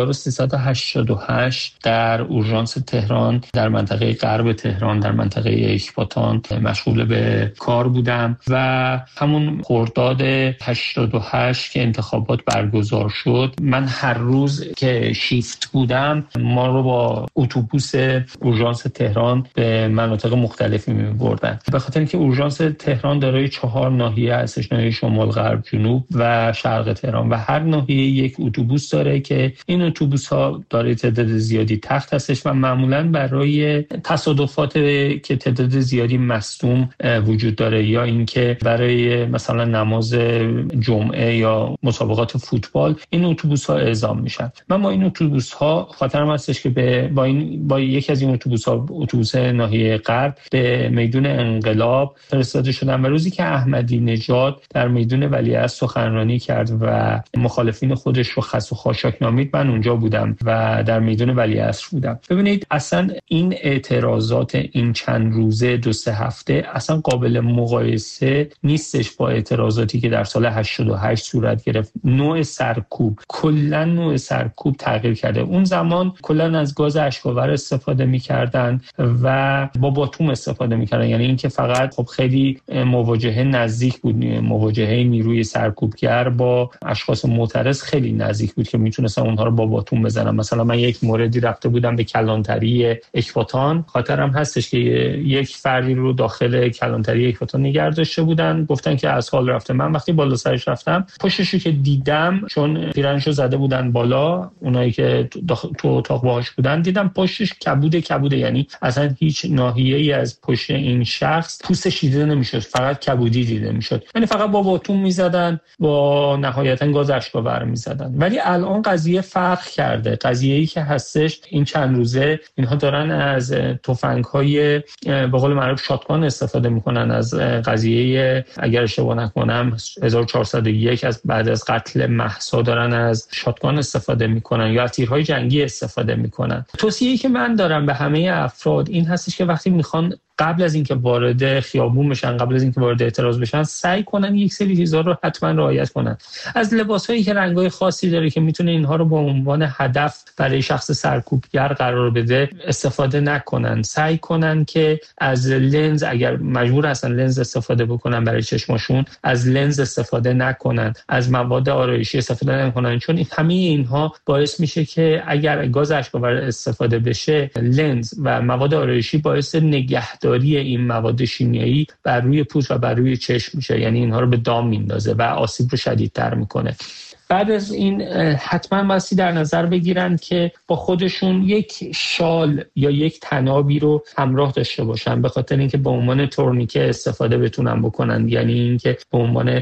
1388 در اورژانس تهران در منطقه غرب تهران در منطقه اکباتان مشغول به کار بودم و همون خرداد 88 که انتخابات برگزار شد، من هر روز که شیفت بودم ما رو با اتوبوس اورژانس تهران به مناطق مختلفی می‌بردن. به خاطر اینکه اورژانس تهران دارای 4 ناحیه هستش، ناحیه شمال، غرب، جنوب و شرق تهران و هر ناحیه یک اتوبوس داره که این اتوبوس‌ها داره تعداد زیادی تخت هستش و معمولاً برای تصادفات که تعداد زیادی مصدوم وجود داره یا اینکه برای مثلا نماز جمعه یا مسابقات فوتبال این اتوبوس‌ها اعزام میشن. من با این اتوبوس‌ها خاطرم هستش که با یکی از این اتوبوس‌ها، اتوبوس ناحیه غرب، به میدون انقلاب فرستاده شدم و روزی که احمدی نژاد در میدون ولیعصر سخنرانی کرد و مخالفین خودش رو مشخص و خاشاک نامید، من اونجا بودم و در میدان ولیعصر بودم. ببینید اصلا این اعتراضات این چند روزه 2-3 هفته اصلا قابل مقایسه نیستش با اعتراضاتی که در سال 88 صورت گرفت. نوع سرکوب، کلا نوع سرکوب تغییر کرده. اون زمان کلا از گاز اشک‌آور استفاده می‌کردن و با باتوم استفاده می‌کردن، یعنی اینکه فقط خب خیلی مواجهه نزدیک بود، مواجهه نیروی سرکوبگر با اشخاص معترض خیلی نزدیک بود که میتونستن اونها رو با باتوم بزنن. مثلا من یک موردی رفته بودم به کلانتری اکباتان، خاطرم هستش که یک فردی رو داخل کلانتری اکباتان نگه داشته بودن، گفتن که از حال رفته. من وقتی بالا سرش رفتم پشتشو که دیدم، چون پیرنشو زده بودن بالا، اونایی که تو اتاق باهاش بودن، دیدم پشتش کبوده، یعنی اصلا هیچ ناحیه‌ای از پشت این شخص پوستش دیده نمیشد، فقط کبودی دیده میشد، یعنی فقط با باتوم میزدن، با نهایتا گاز اشک‌آور میزدن. ولی الان قضیه فرق کرده. قضیه‌ای که هستش این چند روزه اینها دارن از تفنگ‌های به قول معروف شاتگان استفاده میکنن. از قضیه اگر اشتباه نکنم 1401 از بعد از قتل مهسا دارن از شاتگان استفاده میکنن یا از تیرهای جنگی استفاده میکنن. توصیه‌ای که من دارم به همه افراد این هستش که وقتی میخوان قبل از اینکه وارد خیابون بشن، قبل از اینکه وارد اعتراض بشن، سعی کنن یک سری چیزا رو حتما رعایت کنن. از لباسایی که رنگ‌های خاصی داره که میتونه اینها رو به عنوان هدف برای شخص سرکوبگر قرار بده استفاده نکنن. سعی کنن که از لنز، اگر مجبور هستن لنز استفاده بکنن برای چشماشون، از لنز استفاده نکنن، از مواد آرایشی استفاده نکنن، چون همه اینها باعث میشه که اگر گاز اشک‌آور استفاده بشه، لنز و مواد آرایشی باعث نگهداری این مواد شیمیایی بر روی پوست و بر روی چشم میشه، یعنی اینها رو به دام میندازه و آسیب رو شدیدتر میکنه. بعد از این حتما بایستی در نظر بگیرن که با خودشون یک شال یا یک تنابی رو همراه داشته باشن، به خاطر اینکه به عنوان تورنیکه استفاده بتونن بکنن، یعنی اینکه به عنوان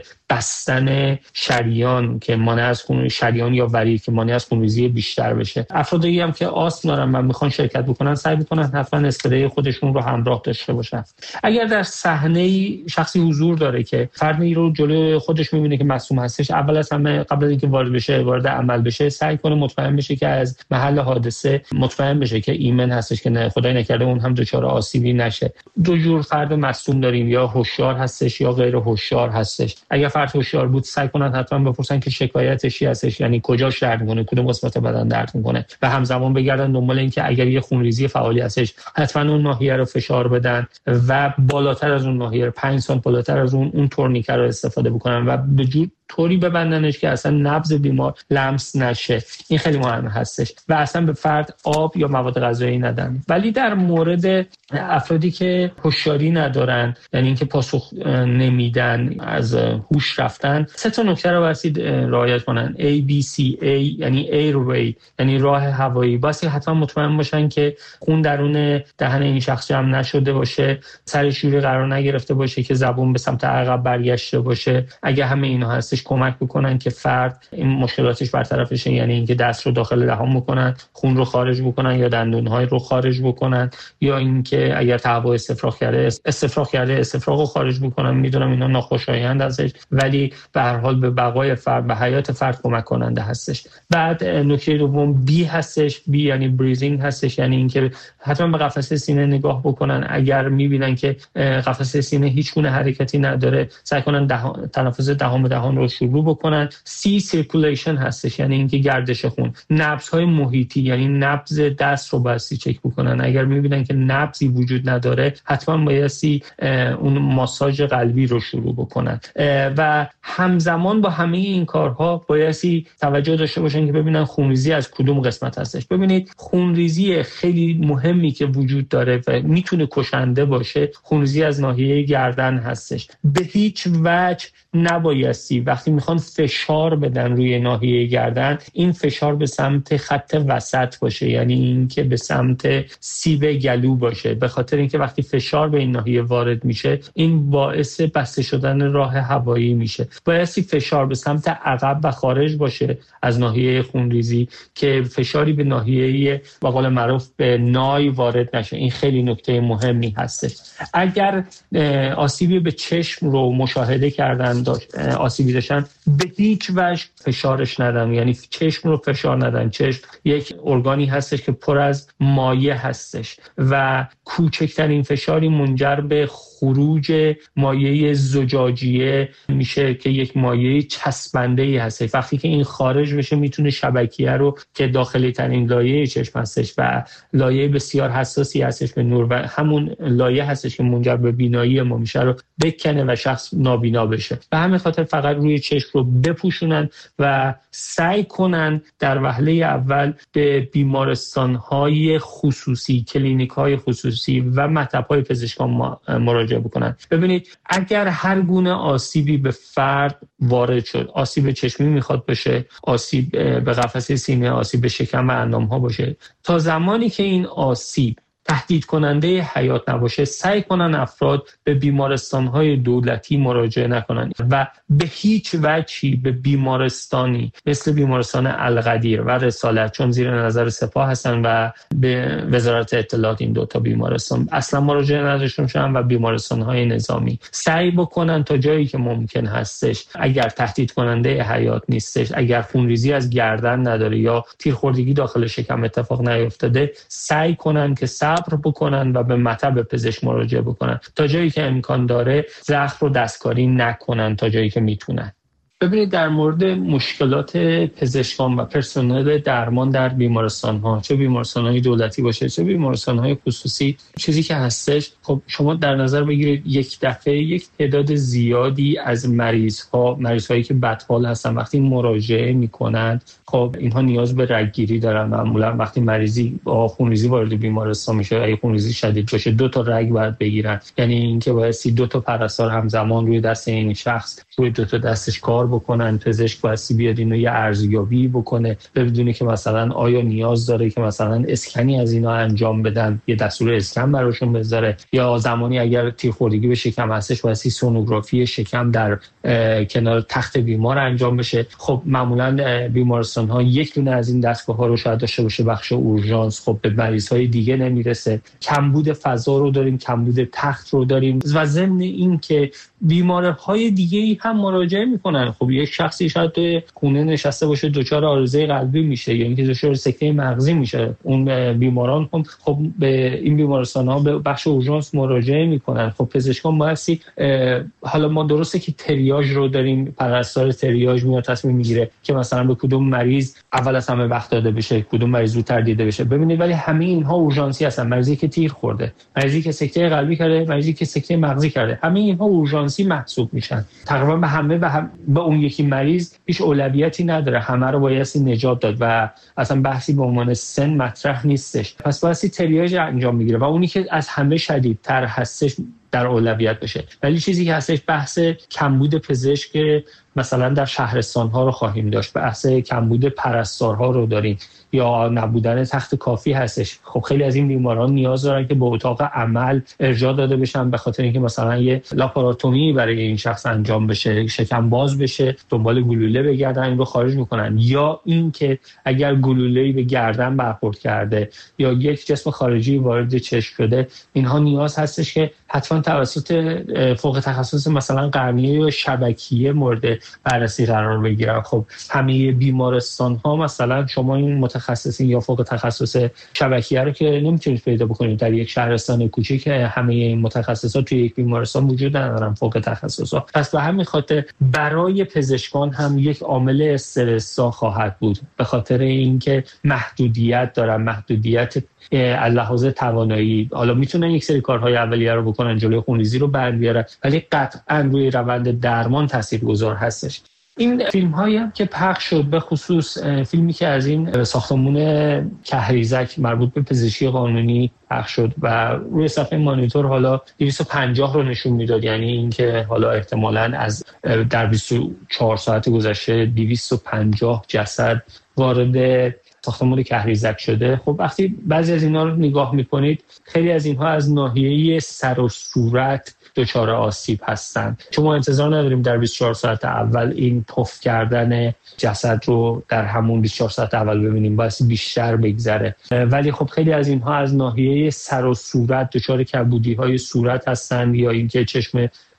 بستن شریان که مانع از شریان یا ورید که مانع از خونریزی بیشتر بشه. افرادی هم که آسم دارن و میخوان شرکت بکنن سعی بکنن حتما اسپری خودشون رو همراه داشته باشن. اگر در صحنه شخصی حضور داره که فردی رو جلوی خودش میبینه که معصوم هستش، اول از همه قبل از اینکه وارد عمل بشه سعی کنه مطمئن بشه که از محل حادثه مطمئن بشه که ایمن هستش، که نه خدای نکرده اون هم دچار آسیبی نشه. دو جور فرد مصدوم داریم، یا هوشیار هستش یا غیر هوشیار هستش. اگر فرد هوشیار بود سعی کنن حتما بپرسن که شکایتش چی هستش، یعنی کجاش درد میکنه، کدوم قسمت بدن درد میکنه، و همزمان بگردن دنبال این که اگر یه خونریزی فعالی هستش حتما اون ناحیه رو فشار بدن و بالاتر از اون ناحیه 5 سانت بالاتر از اون تورنیکه رو استفاده بکنن و به جور طوری ببندنش که اصلا نبض بیمار لمس نشه. این خیلی مهم هستش و اصلا به فرد آب یا مواد غذایی ندن. ولی در مورد افرادی که هوشیاری ندارن، یعنی اینکه پاسخ نمیدن، از هوش رفتن، 3 نکته رو باید رعایت کنن. ABCA یعنی ایروی، یعنی راه هوایی. باید حتما مطمئن باشن که خون درون دهن این شخص جمع نشده باشه، سرش جوری قرار نگرفته باشه که زبون به سمت عقب برگشته باشه. اگه همه اینا هستش کمک بکنن که فرد این مشکلاتش برطرف بشه، یعنی اینکه دست رو داخل دهان بکنن، خون رو خارج بکنن یا دندون‌های رو خارج بکنن، یا اینکه اگر تهوع استفراغ کرده استفراغ رو خارج بکنن. میدونم اینا ناخوشایند ازش، ولی به هر حال به بقای فرد، به حیات فرد کمک کننده هستش. بعد نکته دوم B هستش. B یعنی بریزینگ هستش، یعنی اینکه حتما به قفسه سینه نگاه بکنن. اگر میبینن که قفسه سینه هیچ گونه حرکتی نداره سعی کنن تنفس دهان به دهان رو شروع بکنن. C سیرکولیشن هستش، یعنی اینکه گردش خون. نبض‌های محیطی یعنی نبض دست رو بایستی چک بکنن. اگر میبینن که نبضی وجود نداره حتما بایستی اون ماساژ قلبی رو شروع بکنن و همزمان با همه این کارها بایستی توجه داشته باشن که ببینن خونریزی از کدوم قسمت هستش. ببینید خونریزی خیلی مهمی که وجود داره و میتونه کشنده باشه، خونریزی از ناحیه گردن هستش. به هیچ وجه نبایستی وقتی میخوان فشار بدن روی ناحیه گردن این فشار به سمت خط وسط باشه، یعنی این که به سمت سیب گلو باشه، به خاطر اینکه وقتی فشار به این ناحیه وارد میشه این باعث بسته شدن راه هوایی میشه. بایستی فشار به سمت عقب و خارج باشه از ناحیه خونریزی که فشاری به ناحیه به قول معروف به نای وارد نشه. این خیلی نکته مهمی هست. اگر آسیبی به چشم رو مشاهده کردن آسیبی داشتن به هیچ وجه همش فشارش ندن، یعنی چشم رو فشار ندن. چشم یک ارگانی هستش که پر از مایع هستش و کوچکترین فشاری منجر به خروج مایع زجاجیه میشه که یک مایع چسبنده‌ای هست. وقتی که این خارج بشه میتونه شبکیه رو که داخلی ترین لایه چشم هستش و لایه بسیار حساسی هستش به نور و همون لایه هستش که منجر به بینایی ما میشه رو بکنه و شخص نابینا بشه. به همین خاطر فقط روی چشم رو بپوشونن و سعی کنن در وهله اول به بیمارستان‌های خصوصی، کلینیک‌های خصوصی و مطب‌های پزشکان مراجعه بکنن. ببینید اگر هر گونه آسیبی به فرد وارد شد، آسیب چشمی میخواد بشه، آسیب به قفسه سینه، آسیب به شکم و اندام‌ها باشه، تا زمانی که این آسیب تهدید کننده حیات نباشه سعی کنن افراد به بیمارستان‌های دولتی مراجعه نکنن و به هیچ وجهی به بیمارستانی مثل بیمارستان القدیر و رسالت، چون زیر نظر سپاه هستن و به وزارت اطلاعات، این دوتا بیمارستان اصلا مراجعه نداشته باشن و بیمارستان‌های نظامی سعی بکنن تا جایی که ممکن هستش، اگر تهدید کننده حیات نیستش، اگر خونریزی از گردن نداره یا تیرخوردگی داخل شکم اتفاق نیفتاده، سعی کنن که صبر بکنن و به مطب پزشک مراجعه بکنن تا جایی که امکان داره زخم رو دستکاری نکنن تا جایی که میتونن. ببینید در مورد مشکلات پزشکان و پرسنل درمان در بیمارستان‌ها، چه بیمارستان‌های دولتی باشه چه بیمارستان‌های خصوصی، چیزی که هستش، خب شما در نظر بگیرید یک دفعه یک تعداد زیادی از مریض‌هایی که بدحال هستن وقتی مراجعه میکنن، خب اینها نیاز به رگگیری دارن. معمولا وقتی مریضی با خونریزی وارد بیمارستان میشه، اگه خونریزی شدید باشه 2 تا رگ باید بگیرن، یعنی اینکه بایستی 2 تا پرستار همزمان روی دست این شخص روی 2 تا دستش کار بکنن. پزشک بایستی بیاد اینو یه ارزیابی بکنه، ببینه که مثلا آیا نیاز داره که مثلا اسکنی از اینا انجام بدن، یه دستور اسکن براشون بذاره، یا زمانی اگر تیرخوردگی به شکم هستش بایستی سونوگرافی شکم در کنار تخت بیمار انجام بشه. خب معمولا بیمارستان‌ها یک دونه از این دستگاه‌ها رو شاید داشته باشه، بخش اورژانس، خب به مریض‌های دیگه نمیرسه. کمبود فضا رو داریم، کمبود تخت رو داریم و ضمن این که بیمارهای دیگه‌ای هم مراجعه میکنن. خب یک شخصی شاید توی خونه نشسته باشه دچار عارضه قلبی میشه یا اینکه دچار سکته مغزی میشه، اون بیماران هم خب به این بیمارستان‌ها به بخش اورژانس مراجعه میکنن. خب پزشکان بایستی، حالا ما درسته که تریاژ رو داریم، پرستار تریاژ میاد تصمیم میگیره که مثلا به کدوم مریض اول از همه وقت داده بشه، کدوم مریض زودتر دیده بشه. ببینید ولی همه اینها اورژانسی هستن. مریضی که تیر خورده، مریضی که سکته قلبی کرده، مریضی که سکته مغزی کرده، همه اینها اورژانسی محسوب میشن. تقریبا به همه به اون یکی مریض هیچ اولویتی نداره، همه رو بایستی نجات داد و اصلا بحثی به عنوان سن مطرح نیستش. پس بایستی تریاژ انجام میگیره و اونی که از همه شدیدتر هستش در اولویت بشه. ولی چیزی که هستش بحث کمبود پزشک مثلا در شهرستان‌ها رو خواهیم داشت، بحث کمبود پرستارها رو داریم یا نبودن تخت کافی هستش. خب خیلی از این بیماران نیاز دارن که به اتاق عمل ارجاع داده بشن به خاطر اینکه مثلا یه لاپاراتومی برای این شخص انجام بشه، شکم باز بشه، دنبال گلوله بگردن این رو خارج میکنن، یا اینکه اگر گلوله‌ای به گردن برخورد کرده یا یک جسم خارجی وارد چشم شده، اینها نیاز هستش که حتما توسط فوق تخصص مثلا قرنیه یا شبکیه مورد بررسی قرار بگیرن. خب همه بیمارستان‌ها مثلا شما این متخصصین یا فوق تخصص شبکیه رو که نمیتونید پیدا بکنید در یک شهرستان کوچیک، همه این متخصصات توی یک بیمارستان وجود ندارن فوق تخصصا. پس به همین خاطر برای پزشکان هم یک عامل استرس‌زا خواهد بود به خاطر اینکه محدودیت دارن، محدودیت از لحاظ توانایی. حالا میتونن یک سری کارهای اولیه رو بکنن، جلوی خونریزی رو بیارن، ولی قطعاً روی روند درمان تاثیرگذار هستش. این فیلم هایی هم که پخش شد، به خصوص فیلمی که از این ساختمون کهریزک مربوط به پزشکی قانونی پخش شد و روی صفحه مانیتور حالا 250 رو نشون میداد، یعنی اینکه حالا احتمالاً از در 24 ساعت گذشته 250 جسد وارد ساختمون کهریزک شده. خب وقتی بعضی از اینا رو نگاه میکنید، خیلی از اینها از ناحیه سر و صورت دچار آسیب هستن، چون ما انتظار نداریم در 24 ساعت اول این پف کردن جسد رو در همون 24 ساعت اول ببینیم، باید بیشتر بگذره. ولی خب خیلی از اینها از ناحیه سر و صورت دچار کبودی‌های صورت هستن یا اینکه چشم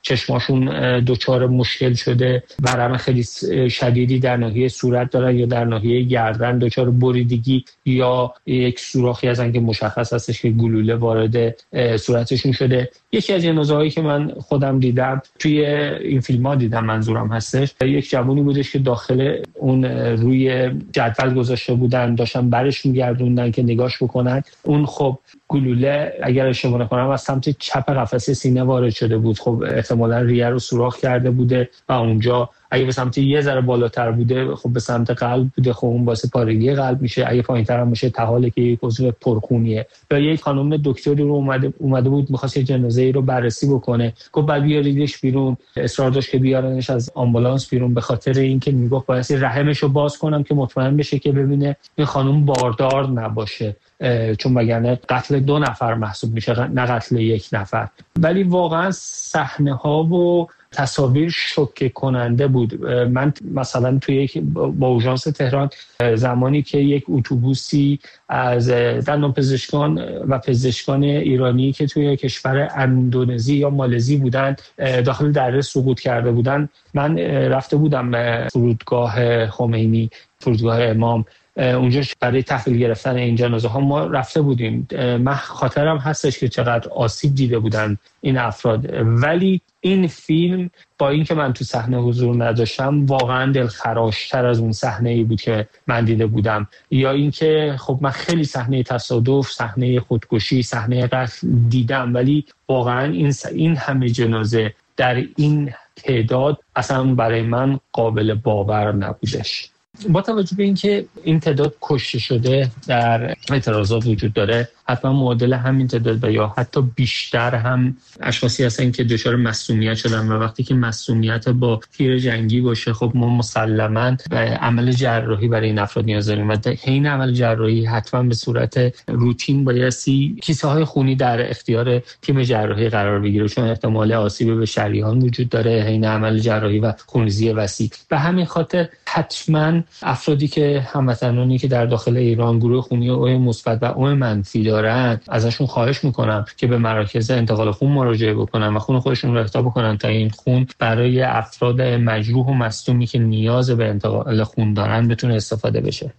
چشماشون دچار مشکل شده، ورم خیلی شدیدی در ناحیه صورت دارن یا در ناحیه گردن دچار بریدگی یا یک سوراخی هستن که مشخص هستش که گلوله وارد صورتشون شده. یکی از جنازه‌هایی که من خودم دیدم توی این فیلم‌ها دیدم، منظورم هستش، یک جوانی بودش که داخل اون روی جدول گذاشته بودن، داشتن برش می‌گردوندن که نگاش بکنن. اون خب گلوله اگر اشتباه نکنم از سمت چپ قفسه سینه وارد شده بود. خب احتمالاً ریه رو سوراخ کرده بوده و اونجا اگه به سمت یه ذره بالاتر بوده خب به سمت قلب بوده، خب اون واسه پارگی قلب میشه. اگه پایین‌تر هم باشه تحاله که یک عضو پرخونیه. یا یک خانم دکتری رو اومده بود می‌خواست جنازه‌ای رو بررسی بکنه، گفت بعد بیاریدش بیرون، اصرار داشت که بیارنش از آمبولانس بیرون به خاطر اینکه میگفت باید رحمش رو باز کنم که مطمئن بشه که ببینه این خانم باردار نباشه، چون وگرنه قتل 2 نفر محسوب میشه نه قتل 1 نفر. ولی واقعا صحنه‌ها و تصاویر شوکه کننده بود. من مثلا توی با اورژانس تهران زمانی که یک اتوبوسی از دندانپزشکان و پزشکان ایرانی که توی کشور اندونزی یا مالزی بودن داخل دره سقوط کرده بودن، من رفته بودم به فرودگاه خمینی، فرودگاه امام، اونجا برای تحویل گرفتن این جنازه ها ما رفته بودیم. من خاطرم هستش که چقدر آسیب دیده بودن این افراد، ولی این فیلم با اینکه من تو صحنه حضور نداشتم واقعا دلخراشتر از اون صحنه‌ای بود که من دیده بودم. یا اینکه خب من خیلی صحنه تصادف، صحنه خودکشی، صحنه قتل دیدم، ولی واقعا این همه جنازه در این تعداد اصلا برای من قابل باور نبودش. با توجه به اینکه این تعداد کشته شده در اعتراضات وجود داره، حتما معادل همین تعداد و یا حتی بیشتر هم اشخاصی هستن که دچار مسمومیت شدن و وقتی که مسمومیت با تیر جنگی باشه خب ما مسلماً به عمل جراحی برای این افراد نیاز داریم و حین عمل جراحی حتما به صورت روتین بایستی کیسه های خونی در اختیار تیم جراحی قرار بگیره، چون احتمال آسیب به شریان وجود داره حین عمل جراحی و خونریزی وسیع. به همین خاطر حتما افرادی که هموطنانی که در داخل ایران گروه خونی او مثبت و او منفی دارن، ازشون خواهش میکنم که به مراکز انتقال خون مراجعه بکنن و خون خودشون رو اهدا بکنن تا این خون برای افراد مجروح و مصدومی که نیاز به انتقال خون دارن بتونه استفاده بشه.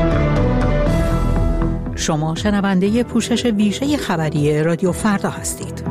شما شنونده پوشش ویژه خبری رادیو فردا هستید.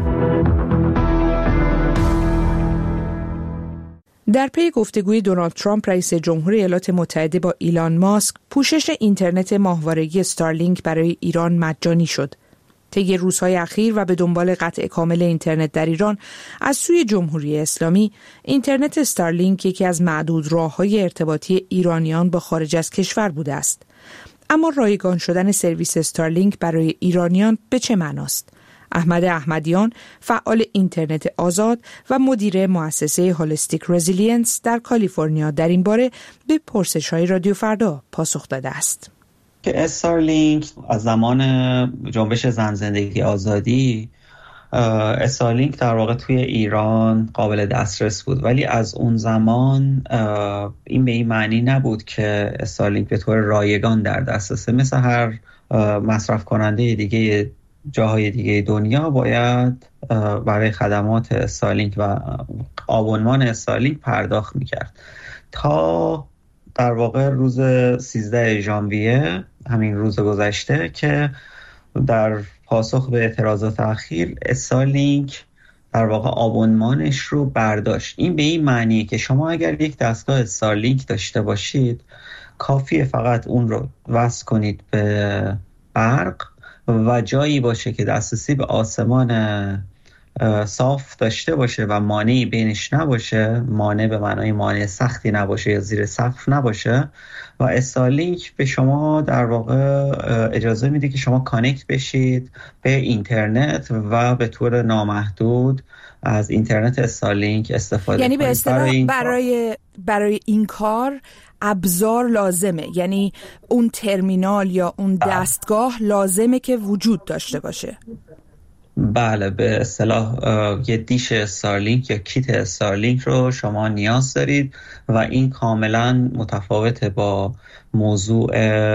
در پی گفتگوی دونالد ترامپ رئیس جمهور ایالات متحده با ایلان ماسک، پوشش اینترنت ماهواره‌ای استارلینک برای ایران مجانی شد. طی روزهای اخیر و به دنبال قطع کامل اینترنت در ایران از سوی جمهوری اسلامی، اینترنت استارلینک یکی از معدود راه‌های ارتباطی ایرانیان با خارج از کشور بوده است. اما رایگان شدن سرویس استارلینک برای ایرانیان به چه معناست؟ احمد احمدیان، فعال اینترنت آزاد و مدیر مؤسسه هولستیک رزیلینس در کالیفرنیا، در این باره به پرسش‌های رادیو فردا پاسخ داده است. که استارلینک از زمان جنبش زن زندگی آزادی، استارلینک در واقع توی ایران قابل دسترس بود، ولی از اون زمان این به این معنی نبود که استارلینک به طور رایگان در دسترسه. مثل هر مصرف کننده دیگه جاهای دیگه دنیا باید برای خدمات استارلینک و آبونمان استارلینک پرداخت میکرد تا در واقع روز 13 ژانویه، همین روز گذشته، که در پاسخ به اعتراضات اخیر استارلینک در واقع آبونمانش رو برداشت. این به این معنیه که شما اگر یک دستگاه استارلینک داشته باشید کافیه فقط اون رو وصل کنید به برق و جایی باشه که دسترسی به آسمان صاف داشته باشه و مانعی بینش نباشه، مانع به معنای مانع سختی نباشه یا زیر سقف نباشه، و استارلینک به شما در واقع اجازه میده که شما کانکت بشید به اینترنت و به طور نامحدود از اینترنت استارلینک استفاده کنید. یعنی به اصطلاح برای این کار ابزار لازمه، یعنی اون ترمینال یا اون دستگاه لازمه که وجود داشته باشه. بله، به اصطلاح یه دیش استارلینک یا کیت استارلینک رو شما نیاز دارید و این کاملا متفاوته با موضوع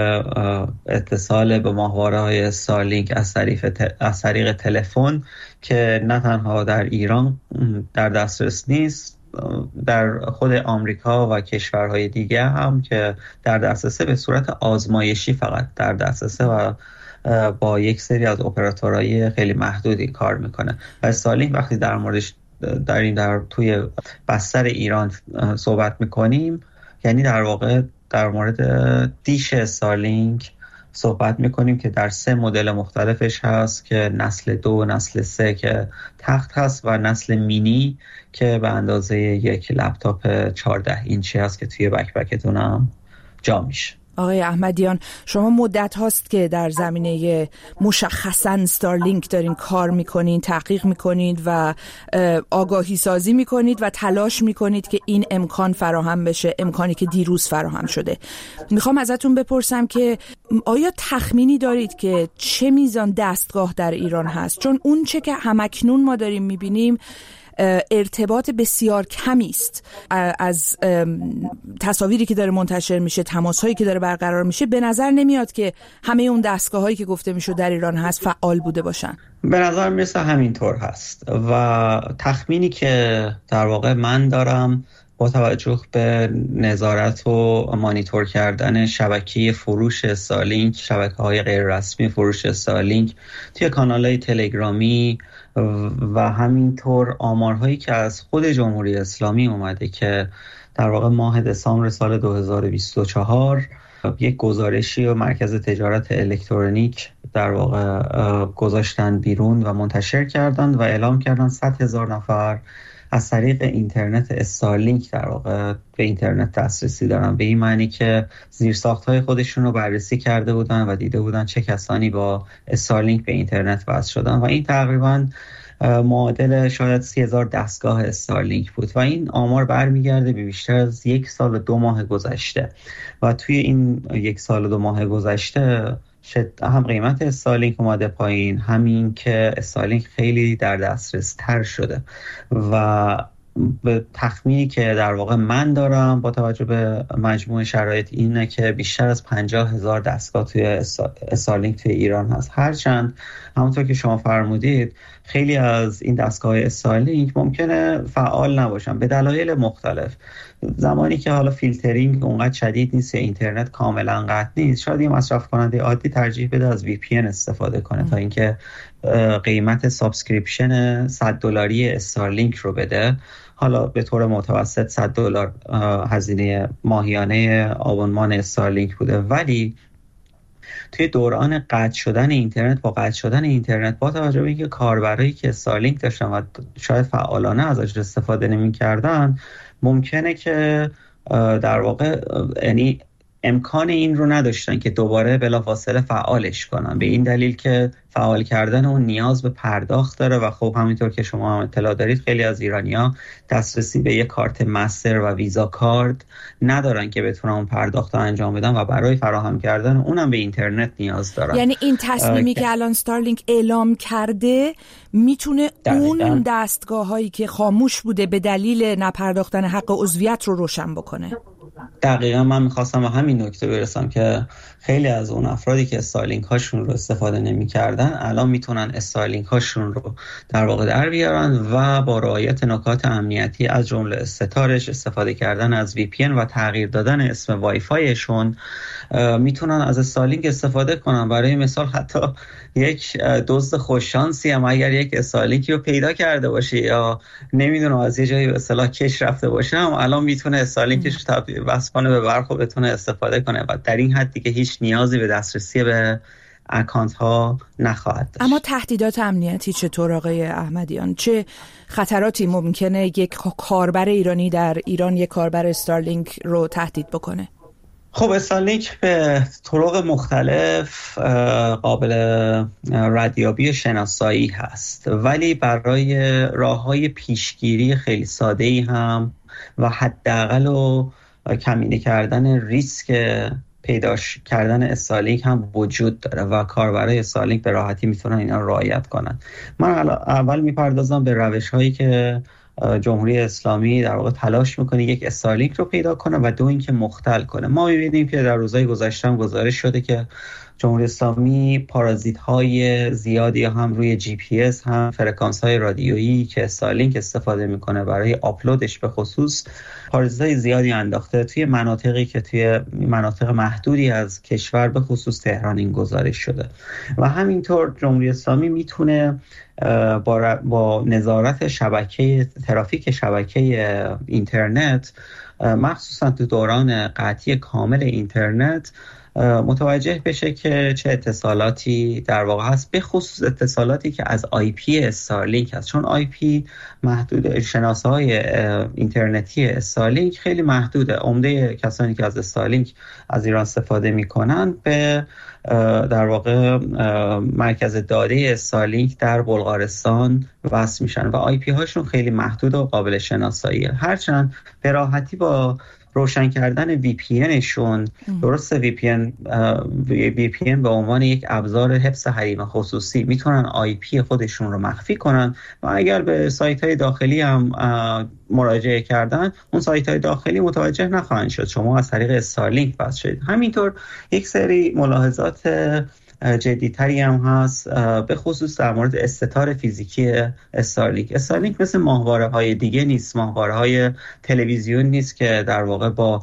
اتصال به ماهواره‌های استارلینک از طریق تلفن که نه تنها در ایران در دسترس نیست، در خود آمریکا و کشورهای دیگه هم که در دسترسه به صورت آزمایشی فقط در دسترسه و با یک سری از اپراتورهای خیلی محدودی کار میکنه. و استارلینک وقتی در موردش در توی بستر ایران صحبت میکنیم، یعنی در واقع در مورد دیش استارلینک صحبت میکنیم که در 3 مدل مختلفش هست که نسل 2، نسل 3 که تخت هست و نسل مینی که به اندازه یک لپتاپ 14 اینچی هست که توی بکپکتون هم جا میشه. آقای احمدیان، شما مدت هاست که در زمینه مشخصاً استارلینک دارین کار میکنین، تحقیق میکنید و آگاهی سازی میکنید و تلاش میکنید که این امکان فراهم بشه، امکانی که دیروز فراهم شده. میخوام ازتون بپرسم که آیا تخمینی دارید که چه میزان دستگاه در ایران هست؟ چون اون چه که همکنون ما داریم میبینیم ارتباط بسیار کمی است از تصاویری که داره منتشر میشه، تماسهایی که داره برقرار میشه. به نظر نمیاد که همه اون دستگاهایی که گفته میشه در ایران هست فعال بوده باشن. به نظر میرسه همینطور هست و تخمینی که در واقع من دارم با توجه به نظارت و مانیتور کردن شبکه فروش استارلینک، شبکه‌های غیر رسمی فروش استارلینک توی کانال‌های تلگرامی و همینطور آمارهایی که از خود جمهوری اسلامی اومده که در واقع ماه دسامبر سال 2024 یک گزارشی و مرکز تجارت الکترونیک در واقع گذاشتن بیرون و منتشر کردند و اعلام کردن 100,000 نفر از طریق اینترنت استارلینک در واقع به اینترنت دسترسی دارن، به این معنی که زیرساخت‌های خودشون رو بررسی کرده بودن و دیده بودن چه کسانی با استارلینک به اینترنت وصل شدن و این تقریباً معادل شاید 30,000 دستگاه استارلینک بود و این آمار برمیگرده به بیشتر از 1 سال و 2 ماه گذشته و توی این 1 سال و 2 ماه گذشته هم قیمت استارلینک اومده پایین، همین که استارلینک خیلی در دسترس تر شده و به تخمینی که در واقع من دارم با توجه به مجموع شرایط اینه که بیشتر از 50,000 دستگاه توی استارلینک توی ایران هست. هرچند همونطور که شما فرمودید خیلی از این دستگاه استارلینک ممکنه فعال نباشن به دلایل مختلف. زمانی که حالا فیلترینگ اونقدر شدید نیست یا اینترنت کاملا قطع نیست، شاید یه مصرف کننده عادی ترجیح بده از VPN استفاده کنه تا اینکه قیمت سابسکریپشن $100 استارلینک رو بده. حالا به طور متوسط $100 هزینه ماهیانه آبونمان استارلینک بوده، ولی توی دوران قطع شدن اینترنت با توجه به اینکه کاربرایی که استارلینک داشتن و شاید فعالانه ازش استفاده نمی‌کردن، ممکنه که در واقع یعنی امکان این رو نداشتن که دوباره بلافاصله فعالش کنن، به این دلیل که فعال کردن اون نیاز به پرداخت داره و خب همینطور که شما هم اطلاع دارید خیلی از ایرانی‌ها دسترسی به یک کارت مستر و ویزا کارت ندارن که بتونن اون پرداخت رو انجام بدن و برای فراهم کردن اونم به اینترنت نیاز دارن. یعنی این تصمیمی که الان استارلینک اعلام کرده میتونه اون دستگاه‌هایی که خاموش بوده به دلیل نپرداختن حق عضویت رو روشن بکنه. دقیقا من میخواستم به همین نکته برسم که خیلی از اون افرادی که استارلینک هاشون رو استفاده نمی‌کردن الان میتونن استارلینک هاشون رو در واقع در بیارن و با رعایت نکات امنیتی از جمله استتارش، استفاده کردن از VPN و تغییر دادن اسم وای فایشون میتونن از استارلینک استفاده کنن. برای مثال حتی یک دزد خوششانسی هم اگر یک استارلینکی رو پیدا کرده باشه یا نمیدونم از یه جایی به اصطلاح کش رفته باشه هم الان میتونه استارلینکش وصل کنه به برق و بتونه استفاده کنه و در این حدی که هیچ نیازی به دسترسی به اکانت ها نخواهد داشت. اما تهدیدات امنیتی چطور آقای احمدیان؟ چه خطراتی ممکنه یک کاربر ایرانی در ایران یک کاربر استارلینک رو تهدید بکنه؟ خب استارلینک به طرق مختلف قابل ردیابی و شناسایی هست، ولی برای راه‌های پیشگیری خیلی ساده‌ای هم و حداقل و کمینه کردن ریسک پیدا کردن استارلینک هم وجود داره و کاربرای استارلینک به راحتی میتونن اینا رو رعایت کنن. من اول میپردازم به روش‌هایی که جمهوری اسلامی در واقع تلاش میکنه یک استارلینک رو پیدا کنه و دو اینکه مختل کنه. ما می‌بینیم که در روزهای گذشته هم گزارش شده که جمهوری اسلامی پارازیت‌های زیادی هم روی جی پی اس هم فرکانس‌های رادیویی که استارلینک استفاده میکنه برای آپلودش، به خصوص پارازیت‌های زیادی انداخته توی مناطقی که توی مناطق محدودی از کشور، به خصوص تهران این گزارش شده. و همینطور جمهوری اسلامی میتونه با نظارت ترافیک شبکه اینترنت، مخصوصا تو دوران قطعی کامل اینترنت، متوجه بشه که چه اتصالاتی در واقع هست، به خصوص اتصالاتی که از آی پی استارلینک هست، چون آی پی محدود، شناسه‌های اینترنتی استارلینک خیلی محدوده. عمده کسانی که از استارلینک از ایران استفاده میکنن به در واقع مرکز داده استارلینک در بلغارستان وصل میشن و آی پی هاشون خیلی محدود و قابل شناساییه. هرچند به راحتی با روشن کردن وی پی انشون، درسته وی پی ان به عنوان یک ابزار حفظ حریم خصوصی میتونن آی پی خودشون رو مخفی کنن و اگر به سایت های داخلی هم مراجعه کردن، اون سایت های داخلی متوجه نخواهند شد شما از طریق استارلینک وصل شدید. همینطور یک سری ملاحظات جدی‌تری هم هست، به خصوص در مورد استتار فیزیکی استارلینک. استارلینک مثل ماهواره‌های دیگه نیست، ماهواره‌های تلویزیون نیست که در واقع با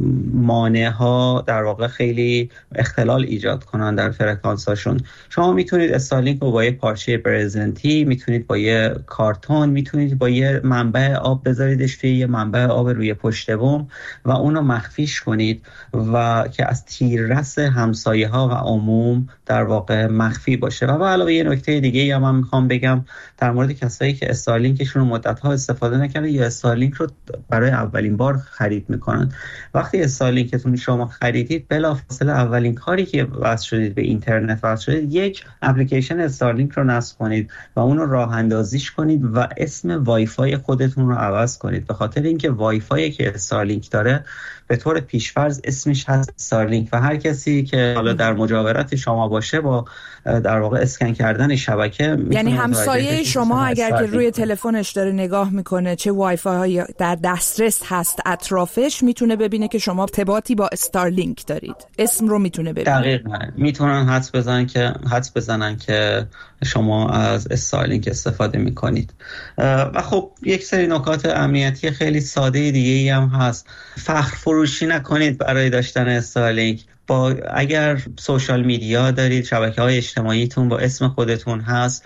مانع‌ها در واقع خیلی اختلال ایجاد کنن در فرکانس‌هاشون. شما میتونید استارلینک رو با یه پارچه برزنتی، میتونید با یه کارتون، میتونید با یه منبع آب بذاریدش توی یه منبع آب روی پشت بوم و اون رو مخفیش کنید و که از تیررس همسایه‌ها و عموم در واقع مخفی باشه. و علاوه یه نکته دیگه هم میخوام بگم در مورد کسایی که استارلینکشون رو مدت‌ها استفاده نکردن یا استارلینک رو برای اولین بار خرید میکنن. وقتی استارلینکتون شما خریدید، بلافاصله اولین کاری که وصل شدید به اینترنت وصل شدید، یک اپلیکیشن استارلینک رو نصب کنید و اون رو راه اندازیش کنید و اسم وای فای خودتون رو عوض کنید، به خاطر اینکه وای فایی که استارلینک داره به طور پیشفرض اسمش هست استارلینک و هر کسی که حالا در مجاورت شما باشه با در واقع اسکن کردن شبکه، یعنی همسایه شما اگر که روی تلفنش داره نگاه میکنه چه وای فای در دسترس هست اطرافش، میتونه ببینه که شما ارتباطی با استارلینک دارید، اسم رو میتونه ببینه. دقیقاً میتونن حدس بزنن که شما از استارلینک استفاده میکنید. و خب یک سری نکات امنیتی خیلی ساده دیگه‌ای هم هست. فخر فروشی نکنید برای داشتن استارلینک. اگر سوشال میدیا دارید، شبکه‌های اجتماعیتون با اسم خودتون هست،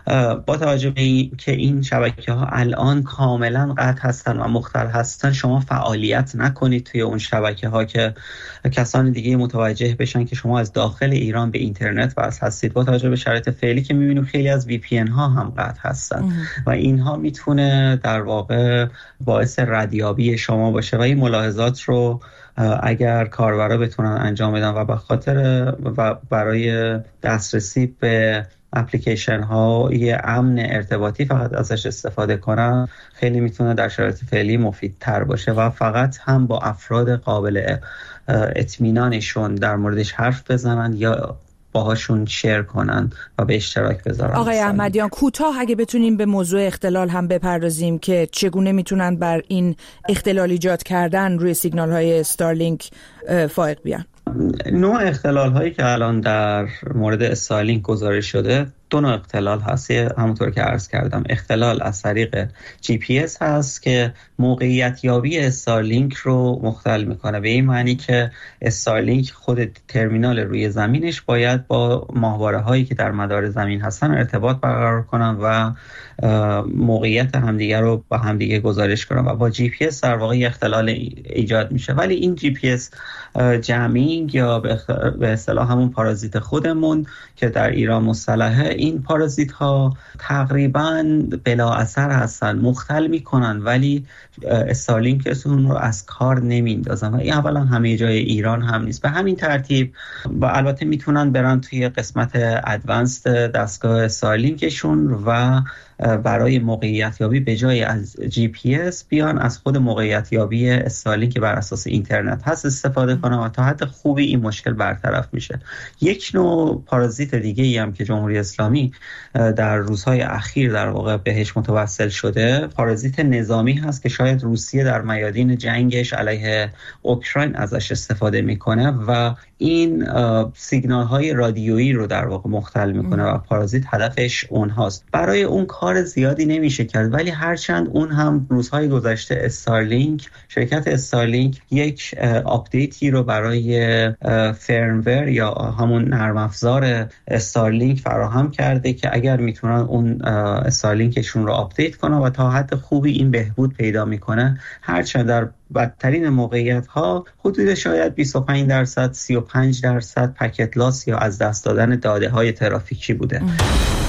با توجه به که این شبکه‌ها الان کاملا قطع هستن و مختل هستن، شما فعالیت نکنید توی اون شبکه‌ها که کسان دیگه متوجه بشن که شما از داخل ایران به اینترنت وصل هستید. با توجه به شرایط فعلی که می‌بینیم خیلی از وی پی ان ها هم قطع هستن و اینها میتونه در واقع باعث ردیابی شما باشه و این ملاحظات رو اگر کاربرا بتونن انجام بدن و به خاطر و برای دسترسی به اپلیکیشن ها یه امن ارتباطی فقط ازش استفاده کنن، خیلی میتونه در شرایط فعلی مفیدتر باشه و فقط هم با افراد قابل اطمینانشون در موردش حرف بزنن یا باهاشون شیر کنن و به اشتراک بذارن. آقای احمدیان، کوتاه اگه بتونیم به موضوع اختلال هم بپردازیم که چگونه میتونن بر این اختلال ایجاد کردن روی سیگنال های استارلینک فائق بیان. نوع اختلال هایی که الان در مورد استارلینک گزارش شده، دو نوع اختلال هست. همونطور که عرض کردم، اختلال از طریق جی پی اس هست که موقعیت یابی استارلینک رو مختل میکنه، به این معنی که استارلینک خود ترمینال روی زمینش باید با ماهواره هایی که در مدار زمین هستن ارتباط برقرار کنن و موقعیت همدیگه رو با همدیگه گزارش کنن و با جی پی اس در واقع اختلال ایجاد میشه. ولی این جی پی اس جمینگ یا به اصطلاح همون پارازیت خودمون که در ایران مصطلحه، این پارازیت ها تقریبا بلا اثر هستن، مختل میکنن ولی استارلینکشون رو از کار نمیندازن و این اولا همه جای ایران هم نیست. به همین ترتیب و البته میتونن برن توی قسمت ادوانسد دستگاه استارلینکشون و برای موقعیت یابی به جای از جی پی اس بیان از خود موقعیت یابی استارلینک که بر اساس اینترنت هست استفاده کنن و تا حد خوبی این مشکل برطرف میشه. یک نوع پارازیت دیگه ای هم که جمهوری اسلامی در روزهای اخیر در واقع بهش متوسل شده پارازیت نظامی هست که شاید روسیه در میادین جنگش علیه اوکراین ازش استفاده میکنه و این سیگنال های رادیویی رو در واقع مختل میکنه و پارازیت هدفش اونهاست. برای اون کار زیادی نمیشه کرد ولی هرچند اون هم روزهای گذشته استارلینک، شرکت استارلینک یک آپدیتی رو برای فرمور یا همون نرم افزار استارلینک فراهم کرده که اگر میتونن اون استارلینکشون رو آپدیت کنن و تا حد خوبی این بهبود پیدا میکنه، هرچند در بدترین موقعیت ها حدود شاید 25% 35% پکت لاس یا از دست دادن داده های ترافیکی بوده.